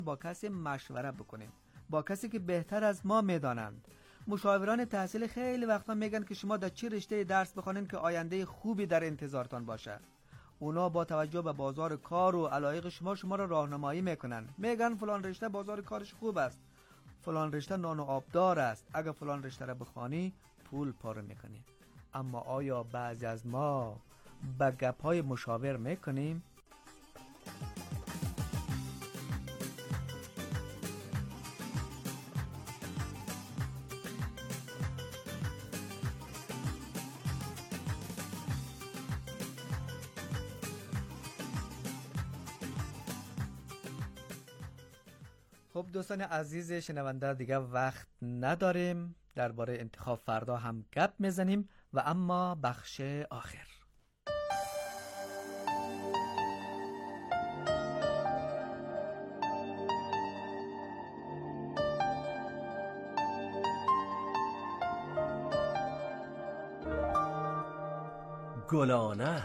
با کسی مشوره بکنیم، با کسی که بهتر از ما میدانند. مشاوران تحصیل خیلی وقتا میگن که شما در چه رشته درس بخونین که آینده خوبی در انتظارتان باشه. اونا با توجه به بازار کار و علایق شما را راهنمایی میکنن. میگن فلان رشته بازار کارش خوب است، فلان رشته نان و آبدار است، اگر فلان رشته را بخوانی پول پاره میکنی. اما آیا بعضی از ما به گپ‌های مشاور میکنیم؟ خب دوستان عزیز شنونده، دیگه وقت نداریم، درباره انتخاب فردا هم گپ میزنیم و اما بخش آخر. گلانه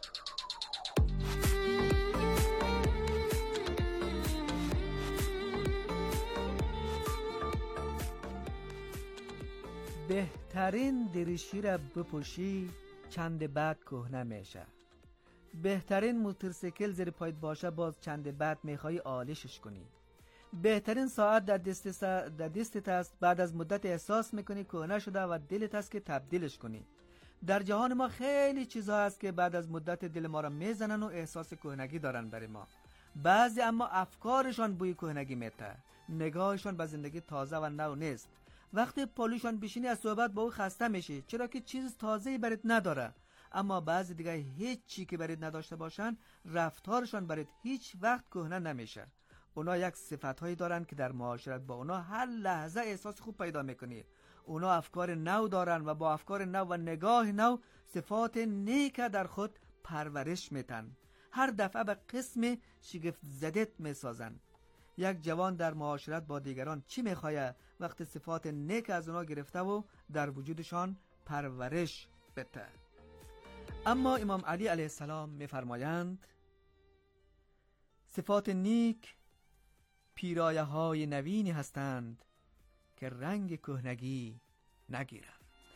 بهترین دریشی را بپوشی چند بعد کهنه میشه. بهترین موتورسیکل زیر پایت باشه باز چند بعد میخوای آلشش کنی. بهترین ساعت در دستت است، بعد از مدت احساس میکنی کهنه شده و دلت است که تبدیلش کنی. در جهان ما خیلی چیزها هست که بعد از مدت دل ما را میزنن و احساس کهنگی دارن برای ما. بعضی اما افکارشان بوی کهنگی میته، نگاهشان به زندگی تازه و نو نیست. وقتی پالوشان بشینی از صحبت با او خسته میشی، چرا که چیز تازه‌ای برات نداره. اما بعضی دیگه هیچ چی که برات نداشته باشن رفتارشان برات هیچ وقت کهنه نمیشه. اونا یک صفتهایی دارن که در معاشرت با اونا هر لحظه احساس خوب پیدا میکنی. اونا افکار نو دارن و با افکار نو و نگاه نو صفات نیک در خود پرورش میتن. هر دفعه به قسم شگفت زدت میسازن. یک جوان در معاشرت با دیگران چی میخواه وقتی صفات نیک از اونا گرفته و در وجودشان پرورش بده؟ اما امام علی علیه السلام میفرمایند صفات نیک پیرایه های نوینی هستند که رنگ کهنگی نگیرند.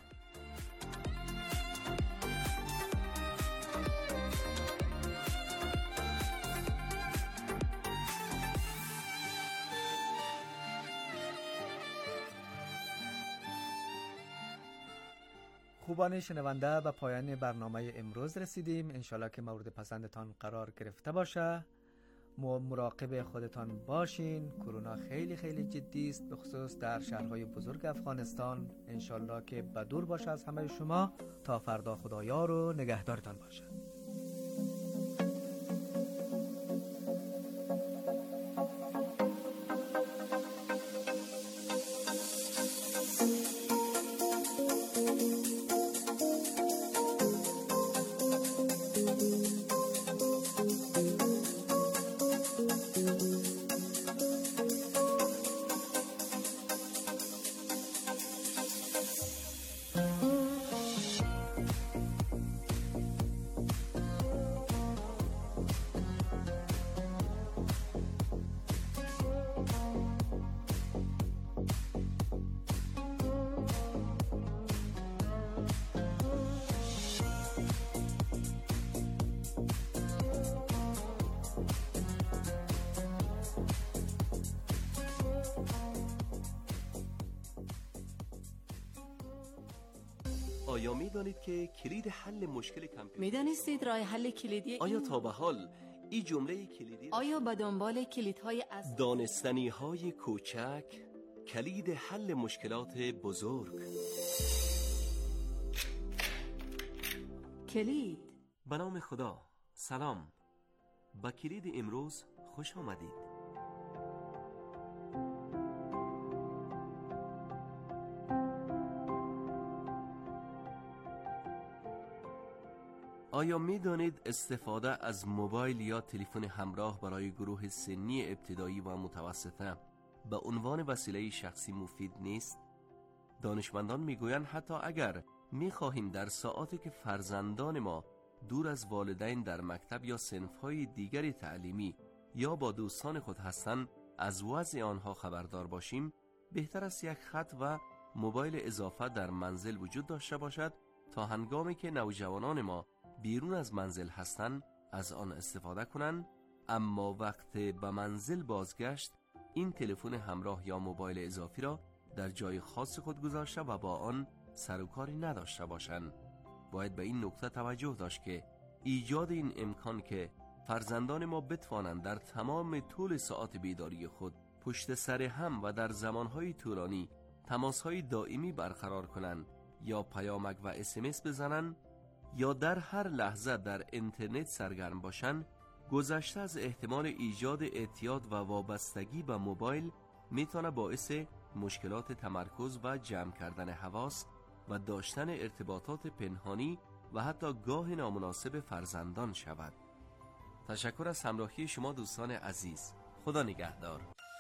خوبان شنونده، به پایان برنامه امروز رسیدیم. انشالله که مورد پسندتان قرار گرفته باشه. مراقب خودتان باشین. کرونا خیلی خیلی جدی است، به خصوص در شهرهای بزرگ افغانستان. انشالله که بدور باشه از همه شما. تا فردا خدایار و نگهدارتان باشه. آیا می‌دانید که کلید حل مشکل کامپیوتر؟ می‌دانستید راه حل کلیدی آیا تا به حال این جمله کلیدی آیا به دنبال کلیدهای از دانستنی‌های کوچک کلید حل مشکلات بزرگ؟ کلید. به نام خدا. سلام. به کلید امروز خوش آمدید. آیا می دانید استفاده از موبایل یا تلفن همراه برای گروه سنی ابتدایی و متوسطه به عنوان وسیله شخصی مفید نیست؟ دانشمندان می گویند حتی اگر می خواهیم در ساعاتی که فرزندان ما دور از والدین در مکتب یا صنف‌های دیگری تعلیمی یا با دوستان خود هستند از وضع آنها خبردار باشیم، بهتر است یک خط و موبایل اضافه در منزل وجود داشته باشد تا هنگامی که نوجوانان ما بیرون از منزل هستند از آن استفاده کنند، اما وقت به منزل بازگشت این تلفن همراه یا موبایل اضافی را در جای خاص خود گذاشته و با آن سر و کاری نداشته باشند. باید به این نکته توجه داشت که ایجاد این امکان که فرزندان ما بتوانند در تمام طول ساعات بیداری خود پشت سر هم و در زمانهای طولانی تماسهای دائمی برقرار کنند یا پیامک و اسمس بزنند یا در هر لحظه در اینترنت سرگرم باشند، گذشته از احتمال ایجاد اعتیاد و وابستگی به موبایل میتونه باعث مشکلات تمرکز و جمع کردن حواس و داشتن ارتباطات پنهانی و حتی گاه نامناسب فرزندان شود. تشکر از همراهی شما دوستان عزیز. خدا نگهدار.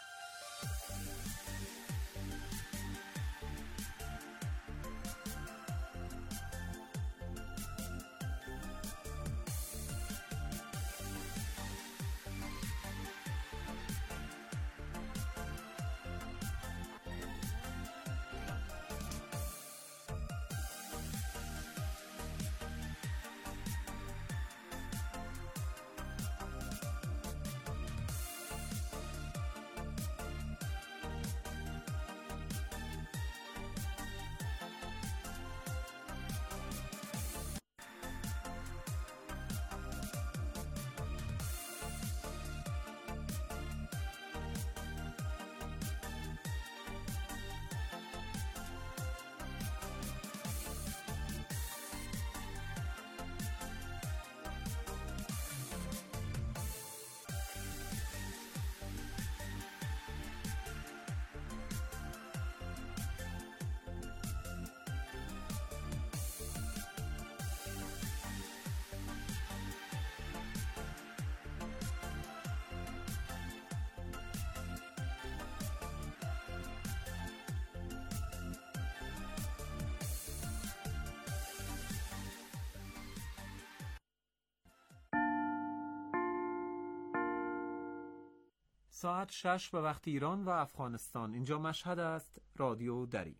ساعت 6 به وقت ایران و افغانستان. اینجا مشهد است. رادیو دری.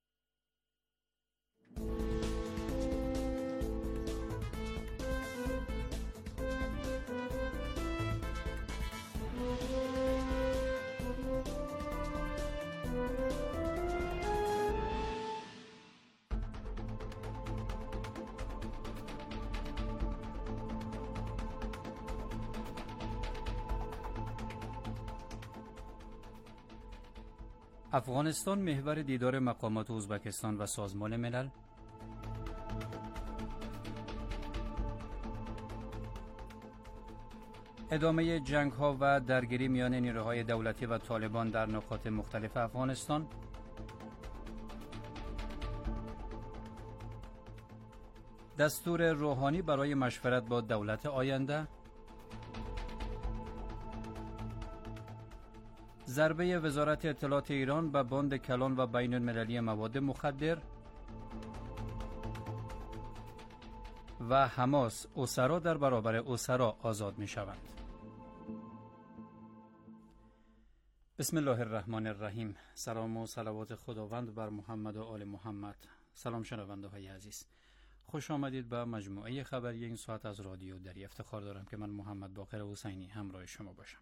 افغانستان محور دیدار مقامات ازبکستان و سازمان ملل. ادامه جنگ ها و درگیری میان نیروهای دولتی و طالبان در نقاط مختلف افغانستان. دستور روحانی برای مشورت با دولت آینده. ضربه وزارت اطلاعات ایران به باند کلان و بین المللی مواد مخدر. و حماس اسرا در برابر اسرا آزاد می شوند. بسم الله الرحمن الرحیم. سلام و صلوات خداوند بر محمد و آل محمد. سلام شنونده های عزیز، خوش آمدید به مجموعه خبری این ساعت از رادیو دری. افتخار دارم که من محمد باقر حسینی همراه شما باشم.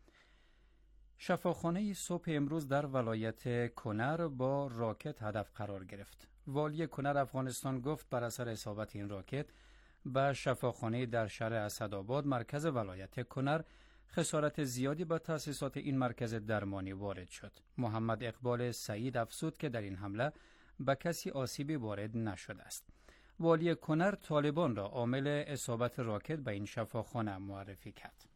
شفاخانه صبح امروز در ولایت کنر با راکت هدف قرار گرفت. والی کنر افغانستان گفت بر اثر اصابت این راکت به شفاخانه در شهر اسدآباد مرکز ولایت کنر خسارت زیادی به تأسیسات این مرکز درمانی وارد شد. محمد اقبال سعید افزود که در این حمله به کسی آسیبی وارد نشده است. والی کنر طالبان را عامل اصابت راکت به این شفاخانه معرفی کرد.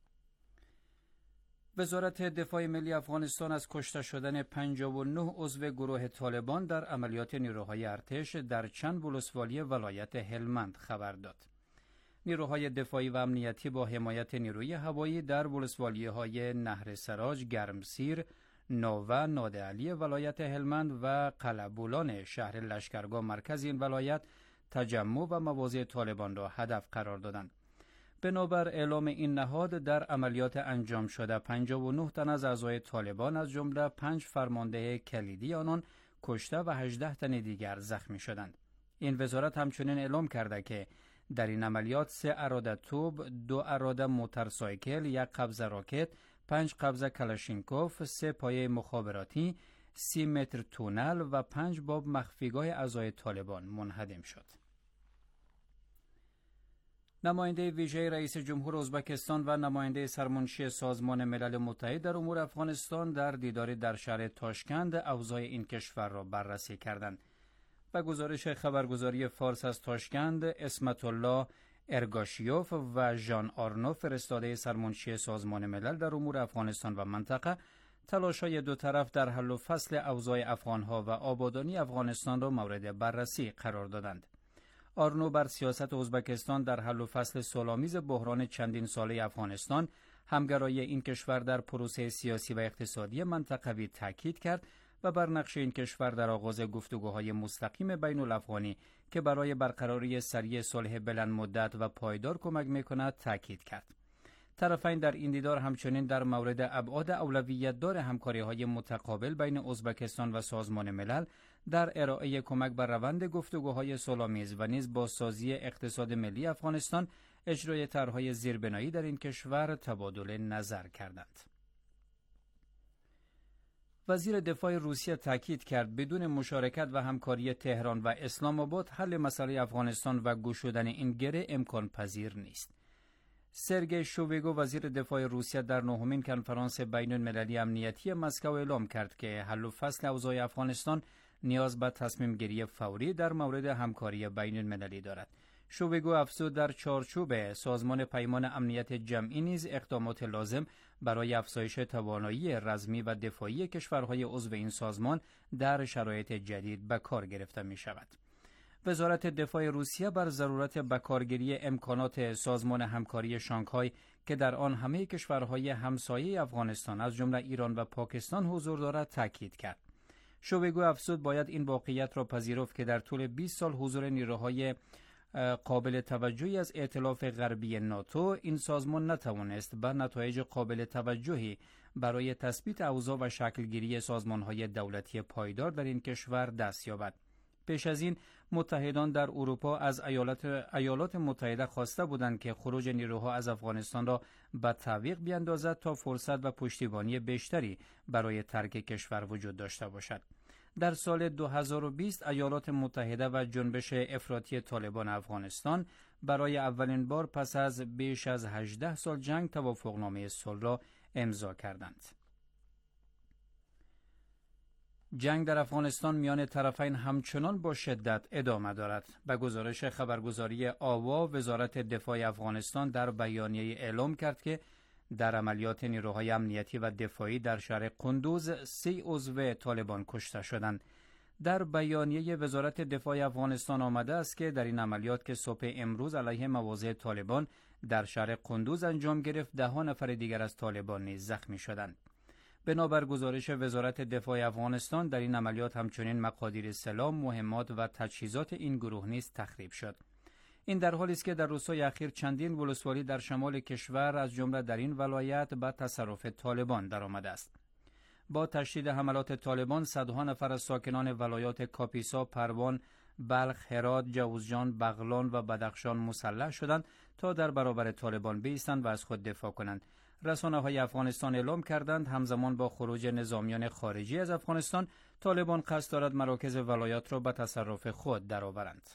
وزارت دفاع ملی افغانستان از کشته شدن 59 عضو گروه طالبان در عملیات نیروهای ارتش در چند ولسوالی ولایت هلمند خبر داد. نیروهای دفاعی و امنیتی با حمایت نیروی هوایی در ولسوالی‌های نهر سراج، گرمسیر، نوه، نادعلی ولایت هلمند و قلعه‌بولان شهر لشکرگاه مرکز این ولایت تجمع و مواضع طالبان را هدف قرار دادند. بنابر اعلام این نهاد در عملیات انجام شده 59 تن از اعضای طالبان از جمله 5 فرمانده کلیدی آنان کشته و 18 تن دیگر زخمی شدند. این وزارت همچنین اعلام کرده که در این عملیات 3 اراده توپ، 2 اراده موتورسایکل، 1 قبضه راکت، 5 قبضه کلاشینکوف، 3 پایه مخابراتی، 30 متر تونل و 5 باب مخفیگاه اعضای طالبان منهدم شد. نماینده ویژه رئیس جمهور ازبکستان و نماینده سرمنشی سازمان ملل متحد در امور افغانستان در دیداری در شهر تاشکند اوضاع این کشور را بررسی کردند. و گزارش خبرگزاری فارس از تاشکند، اسمت الله ارگاشیوف و ژان آرنو فرستاده سرمنشی سازمان ملل در امور افغانستان و منطقه تلاش‌های دو طرف در حل و فصل اوضاع افغان‌ها و آبادانی افغانستان را مورد بررسی قرار دادند. آرنو بر سیاست ازبکستان در حل و فصل صلح‌آمیز بحران چندین ساله افغانستان، همگرایی این کشور در پروسه سیاسی و اقتصادی منطقوی تاکید کرد و بر نقش این کشور در آغاز گفتگوهای مستقیم بین الافغانی که برای برقراری سریع صلح بلند مدت و پایدار کمک می‌کند تاکید کرد. طرفین در این دیدار همچنین در مورد ابعاد اولویت دار همکاری‌های متقابل بین ازبکستان و سازمان ملل در ارائه کمک بر روند گفتگوهای صلح‌آمیز و نیز بازسازی اقتصاد ملی افغانستان، اجرای طرح‌های زیربنایی در این کشور تبادل نظر کردند. وزیر دفاع روسیه تاکید کرد بدون مشارکت و همکاری تهران و اسلام آباد حل مسئله افغانستان و گشودن این گره امکان پذیر نیست. سرگئی شویگو وزیر دفاع روسیه در نهمین کنفرانس بین المللی امنیتی مسکو اعلام کرد که حل و فصل اوضاع افغانستان نیاز به تصمیم گیری فوری در مورد همکاری بین المللی دارد. شویگو افزود در چارچوب سازمان پیمان امنیت جمعی نیز اقدامات لازم برای افزایش توانایی رزمی و دفاعی کشورهای عضو این سازمان در شرایط جدید به کار گرفته می شود. وزارت دفاع روسیه بر ضرورت به کارگیری امکانات سازمان همکاری شانگهای که در آن همه کشورهای همسایه افغانستان از جمله ایران و پاکستان حضور دارد تاکید کرد. شویگو افزود باید این واقعیت را پذیرفت که در طول 20 سال حضور نیروهای قابل توجهی از ائتلاف غربی ناتو، این سازمان نتوانست به نتایج قابل توجهی برای تثبیت اوضاع و شکلگیری سازمان‌های دولتی پایدار در این کشور دست یابد. پیش از این متحدان در اروپا از ایالات متحده خواسته بودند که خروج نیروها از افغانستان را به تعویق بیاندازد تا فرصت و پشتیبانی بیشتری برای ترک کشور وجود داشته باشد. در سال 2020 ایالات متحده و جنبش افراطی طالبان افغانستان برای اولین بار پس از بیش از 18 سال جنگ توافقنامه صلح را امضا کردند. جنگ در افغانستان میان طرفین همچنان با شدت ادامه دارد. به گزارش خبرگزاری آوا، وزارت دفاع افغانستان در بیانیه اعلام کرد که در عملیات نیروهای امنیتی و دفاعی در شهر قندوز 3 عضو طالبان کشته شدند. در بیانیه وزارت دفاع افغانستان آمده است که در این عملیات که صبح امروز علیه مواضع طالبان در شهر قندوز انجام گرفت، 10 نفر دیگر از طالبان نیز زخمی شدند. بنابر گزارش وزارت دفاع افغانستان در این عملیات همچنین مقادیر سلاح، مهمات و تجهیزات این گروه نیز تخریب شد. این در حالی است که در روزهای اخیر چندین ولسوالی در شمال کشور از جمله در این ولایت به تصرف طالبان درآمده است. با تشدید حملات طالبان، صدها نفر از ساکنان ولایات کاپیسا، پروان، بلخ، هرات، جوزجان، بغلان و بدخشان مسلح شدند تا در برابر طالبان بایستند و از خود دفاع کنند. رسانه‌های افغانستان اعلام کردند همزمان با خروج نظامیان خارجی از افغانستان، طالبان قصد دارد مراکز ولایات را به تصرف خود درآورند.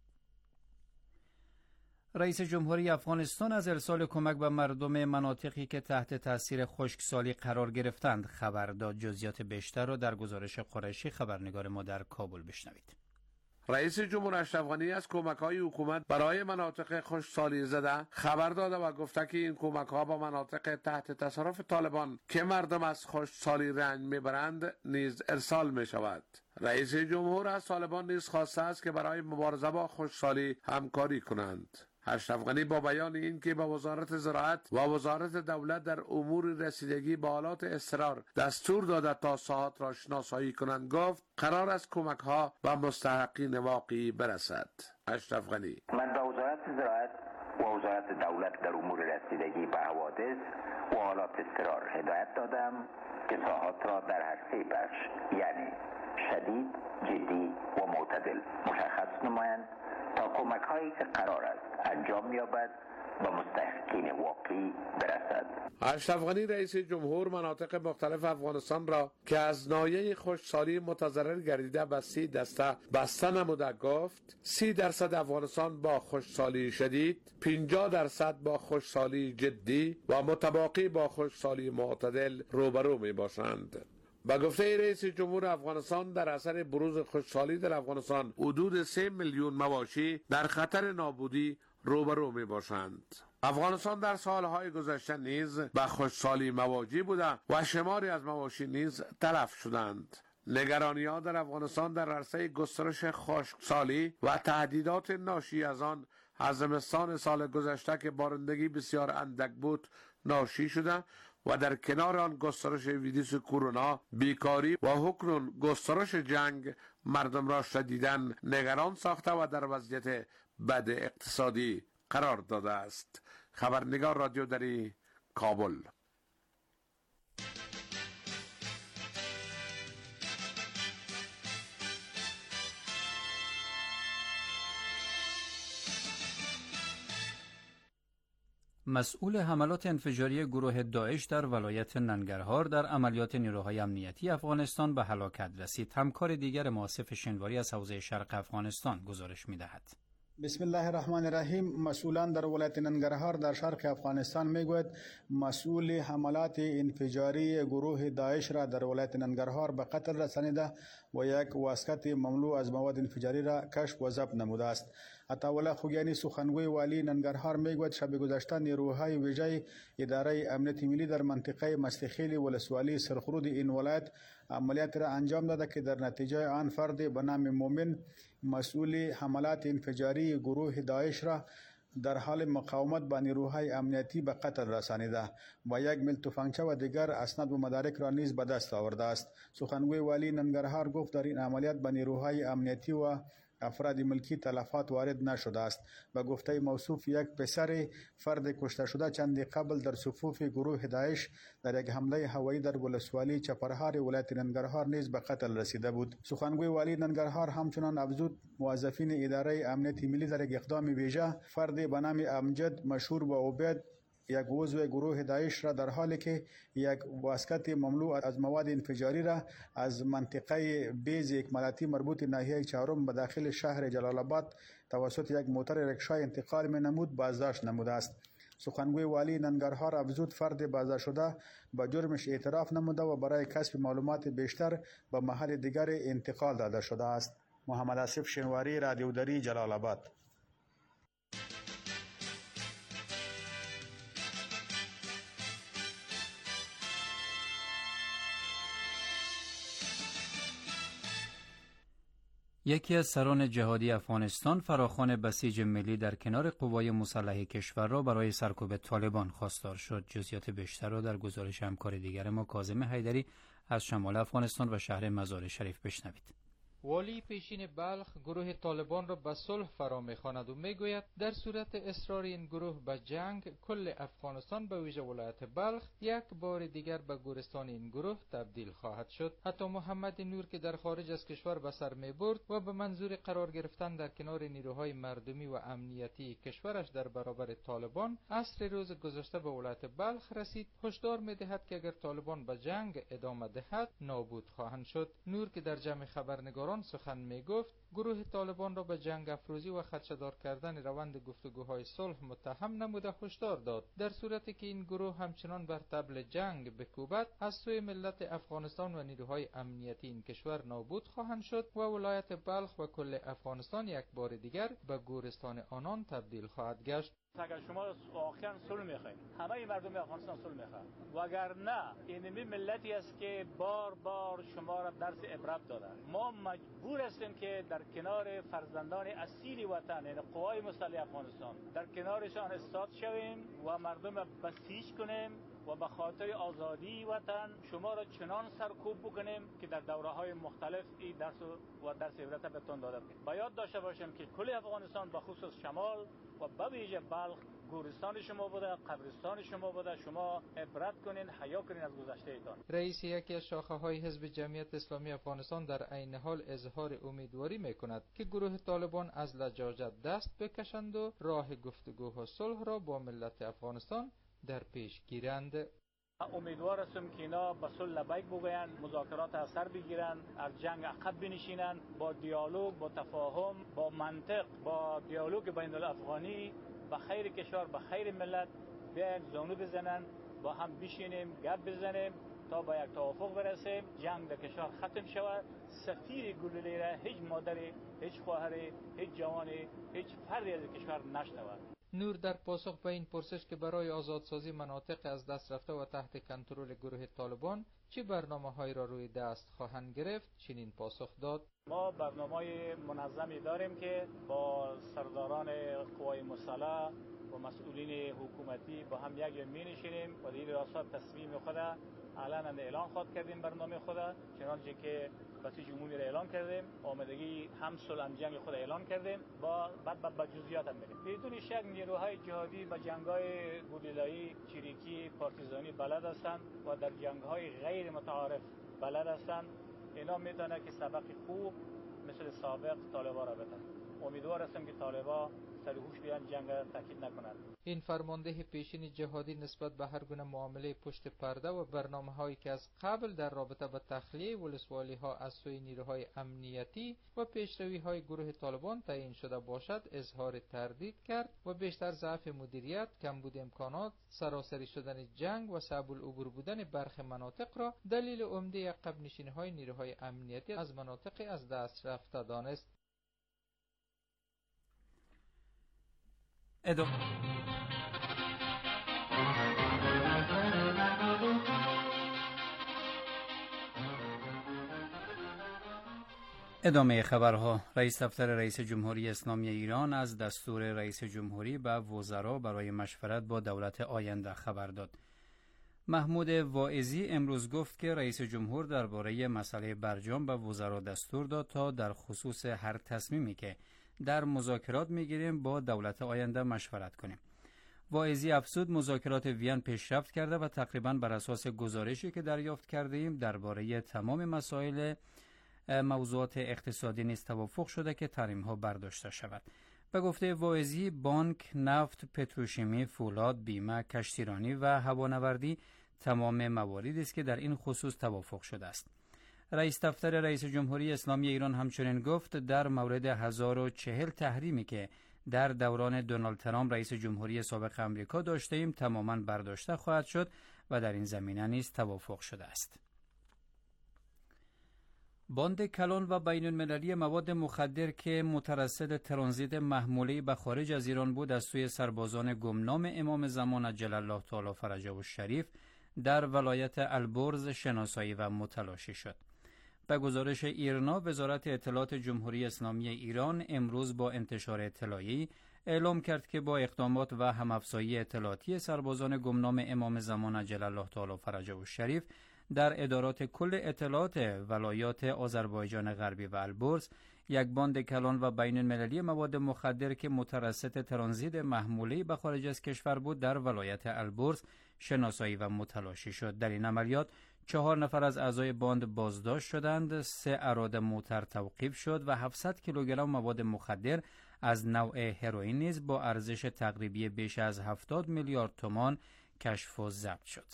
رئیس جمهوری افغانستان از ارسال کمک به مردم مناطقی که تحت تاثیر خشکسالی قرار گرفتند خبر داد. جزئیات بیشتر را در گزارش قریشی خبرنگار ما در کابل بشنوید. رئیس جمهور اشرف غنی از کمک‌های حکومت برای مناطق خشکسالی زده خبر داده و گفته که این کمک‌ها با مناطق تحت تصرف طالبان که مردم از خشکسالی رنج می‌برند نیز ارسال می‌شود. رئیس جمهور از طالبان نیز خواسته است که برای مبارزه با خشکسالی همکاری کنند. اشرف غنی با بیان این که به وزارت زراعت و وزارت دولت در امور رسیدگی به حالات اضطرار دستور داده تا ساحات را شناسایی کنند گفت قرار است کمک‌ها و مستحقین واقعی برسد. اشرف غنی: من به وزارت زراعت و وزارت دولت در امور رسیدگی به حوادث و حالات اضطرار هدایت دادم که ساحات را در هر سه بخش یعنی شدید، جدی و معتدل مشخص نمایند تا کمک هایی که قرار است انجام یابد به مستحقین واقعی برسد. اشرف غنی رئیس جمهور مناطق مختلف افغانستان را که از ناحیه خشکسالی متضرر گردیده به 30 دسته بسته نموده گفت 30% افغانستان با خشکسالی شدید، 50% با خشکسالی جدی و متباقی با خشکسالی معتدل روبرو می باشند. با گفته رئیس جمهور افغانستان در اثر بروز خشکسالی در افغانستان حدود 3 میلیون مواشی در خطر نابودی روبرو می باشند. افغانستان در سالهای گذشته نیز به خشکسالی مواجه بوده و شماری از مواشی نیز تلف شدند. نگرانی‌ها در افغانستان در عرصه گسترش خشکسالی و تهدیدات ناشی از آن از زمستان سال گذشته که بارندگی بسیار اندک بود ناشی شده و در کنار آن گسترش ویروس کرونا، بیکاری و حکنون گسترش جنگ مردم را شدیداً نگران ساخته و در وضعیت بد اقتصادی قرار داده است. خبرنگار رادیو دری، کابل. مسئول حملات انفجاری گروه داعش در ولایت ننگرهار در عملیات نیروهای امنیتی افغانستان به هلاکت رسید. همکار دیگر ما آصف شنواری از حوزه شرق افغانستان گزارش می‌دهد. بسم الله الرحمن الرحیم. مسئولان در ولایت ننگرهار در شرق افغانستان میگوید مسئول حملات انفجاری گروه داعش را در ولایت ننگرهار به قتل رسانیده و یک واسکت مملو از مواد انفجاری را کشف و ضبط نموده است. عطاالله خوگیانی سخنگوی والی ننگرهار میگوید شب گذشته نیروهای ویژه اداره امنیت ملی در منطقه مستخیل ولسوالی سرخرود این ولایت عملیات را انجام داده که در نتیجه آن فرد به نام مومن مسئول حملات انفجاری گروه داعش را در حال مقاومت با نیروهای امنیتی به قتل رسانیده و یک میل تفنگچه و دیگر اسناد و مدارک را نیز به دست آورده است. سخنگوی والی ننگرهار گفت در این عملیات به نیروهای امنیتی و افراد ملکی تلفات وارد نشده است. به گفته موصوف یک پسر فرد کشته شده چندی قبل در صفوف گروه داعش در یک حمله هوایی در ولسوالی چپرهار ولایت ننگرهار نیز به قتل رسیده بود. سخنگوی والی ننگرهار همچنان افزود موظفین اداره امنیت ملی در یک اقدام ویژه فرد به نام امجد مشهور و عبید یک عضو گروه داعش را در حالی که یک واسکت مملو از مواد انفجاری را از منطقه بیز اکمالاتی مربوط ناحیه چهارم به داخل شهر جلال آباد توسط یک موتر رکشا انتقال می نمود بازداشت نموده است. سخنگوی والی ننگرهار افزود فرد بازداشت شده به جرمش اعتراف نموده و برای کسب معلومات بیشتر به محل دیگر انتقال داده شده است. محمد آصف شنواری، رادیو دری، جلال آباد. یکی از سران جهادی افغانستان فراخوان بسیج ملی در کنار قوای مسلح کشور را برای سرکوب طالبان خواستار شد. جزئیات بیشتر را در گزارش همکار دیگر ما کاظم حیدری از شمال افغانستان و شهر مزار شریف بشنوید. والی پیشین بلخ گروه طالبان را به صلح فرا می‌خواند و میگوید در صورت اصرار این گروه به جنگ کل افغانستان به ویژه ولایت بلخ یک بار دیگر به گورستان این گروه تبدیل خواهد شد. حتی محمد نور که در خارج از کشور به سر می‌برد و به منظور قرار گرفتن در کنار نیروهای مردمی و امنیتی کشورش در برابر طالبان عصر روز گذشته به ولایت بلخ رسید، هشدار می‌دهد که اگر طالبان به جنگ ادامه دهد نابود خواهند شد. نور که در جمع خبرنگاران سخن می گفت گروه طالبان را به جنگ افروزی و خدشه‌دار کردن روند گفتگوهای صلح متهم نموده هشدار داد در صورتی که این گروه همچنان بر طبل جنگ بکوبد از سوی ملت افغانستان و نیروهای امنیتی این کشور نابود خواهند شد و ولایت بلخ و کل افغانستان یک بار دیگر به گورستان آنان تبدیل خواهد گشت. اگر شما واقعا صلح میخواید همه مردم افغانستان صلح میخوان، وگر نه اینمی ملتی است که بار بار شما را درس عبرت داده. ما مجبور هستیم که در کنار فرزندان اصیل وطن یعنی قوای مسلح افغانستان در کنارشان ایستاد شویم و مردم بسیج کنیم و به خاطر آزادی وطن شما را چنان سرکوب بکنیم که در دوره‌های مختلف این درس عبرت بهتون داده بودیم. باید داشته باشیم که کل افغانستان به خصوص شمال و به ویژه بلخ گورستان شما بوده، قبرستان شما بوده. شما عبرت کنین، حیا کنین از گذشته ایتان. رئیس یکی از شاخه‌های حزب جمعیت اسلامی افغانستان در عین حال اظهار امیدواری می‌کند که گروه طالبان از لجاجت دست بکشند و راه گفتگو و صلح را با ملت افغانستان در پیش گیرند. امیدوار هستم که اینا به صلح لبیک بگویند، مذاکرات از سر بگیرند، از جنگ عقب بنشینند، با دیالوگ، با تفاهم، با منطق، با دیالوگ بین الافغانی به خیر کشور، به خیر ملت بیاین زانو بزنن، با هم بشینیم گپ بزنیم تا به یک توافق برسیم، جنگ در کشور ختم شود. سفیر گلوله را هیچ مادری، هیچ خواهری، هیچ جوانی، هیچ فردی از کشور نشنود. نور در پاسخ به این پرسش که برای آزادسازی مناطق از دست رفته و تحت کنترل گروه طالبان چه برنامه‌هایی را روی دست خواهند گرفت چنین پاسخ داد: ما برنامه‌های منظمی داریم که با سرداران قوای مسلح و مسئولین حکومتی با هم یک می نشینیم و در این راستا تصمیم خود علنا اعلان خواهد کردیم. برنامه خود چنانچه که بسیج عمومی را اعلان کردیم، آمدگی هم صلح جنگ خود اعلان کردیم، با بعد به جزئیات هم میریم. بدون شک نیروهای جهادی به جنگ‌های گوریلایی، چریکی، پارتیزانی بلد هستند و در جنگ‌های غیر متعارف بلد هستند. اینا میتونه که سبق خوب مثل سابق طالبا را بدن. امیدوار هستم که طالبا سر هوش بیان جنگ تاکید نکنند. این فرمانده پیشین جهادی نسبت به هر گونه معامله پشت پرده و برنامه‌هایی که از قبل در رابطه با تخلیه ولسوالی‌ها از سوی نیروهای امنیتی و پیشروی‌های گروه طالبان تعیین شده باشد اظهار تردید کرد و بیشتر ضعف مدیریت، کمبود امکانات، سراسری شدن جنگ و صعب العبور بودن برخی مناطق را دلیل عمده عقب نشینی‌های نیروهای امنیتی از مناطق از دست رفته دانست. ادامه خبرها. رئیس دفتر رئیس جمهوری اسلامی ایران از دستور رئیس جمهوری به وزرا برای مشورت با دولت آینده خبر داد. محمود واعظی امروز گفت که رئیس جمهور درباره مسئله برجام به وزرا دستور داد تا در خصوص هر تصمیمی که در مذاکرات میگیریم با دولت آینده مشورت کنیم. واعظی افزود مذاکرات وین پیشرفت کرده و تقریباً بر اساس گزارشی که دریافت کرده ایم درباره تمام مسائل موضوعات اقتصادی نیز توافق شده که تحریم‌ها برداشته شود. به گفته واعظی بانک، نفت، پتروشیمی، فولاد، بیمه، کشتیرانی و هوانوردی تمام مواردی است که در این خصوص توافق شده است. رئیس دفتر رئیس جمهوری اسلامی ایران همچنین گفت در مورد 1040 تحریمی که در دوران دونالد ترامپ رئیس جمهوری سابق آمریکا داشته ایم تماما برداشته خواهد شد و در این زمینه نیز توافق شده است. باند کلان و بین المللی مواد مخدر که مترصد ترانزیت محموله به خارج از ایران بود از سوی سربازان گمنام امام زمان عجل الله تعالی فرجه الشریف در ولایت البرز شناسایی و متلاشی شد. به گزارش ایرنا، وزارت اطلاعات جمهوری اسلامی ایران امروز با انتشار اطلاعی اعلام کرد که با اقدامات و همافزایی اطلاعاتی سربازان گمنام امام زمان عجل الله تعالی فرجه الشریف در ادارات کل اطلاعات ولایات آذربایجان غربی و البرز یک باند کلان و بین المللی مواد مخدر که مترصد ترانزیت محموله به خارج از کشور بود در ولایت البرز شناسایی و متلاشی شد. در این عملیات 4 نفر از اعضای باند بازداشت شدند، 3 اراده موتر توقیف شد و 700 کیلوگرم مواد مخدر از نوع هروئین نیز با ارزش تقریبی بیش از 70 میلیارد تومان کشف و ضبط شد.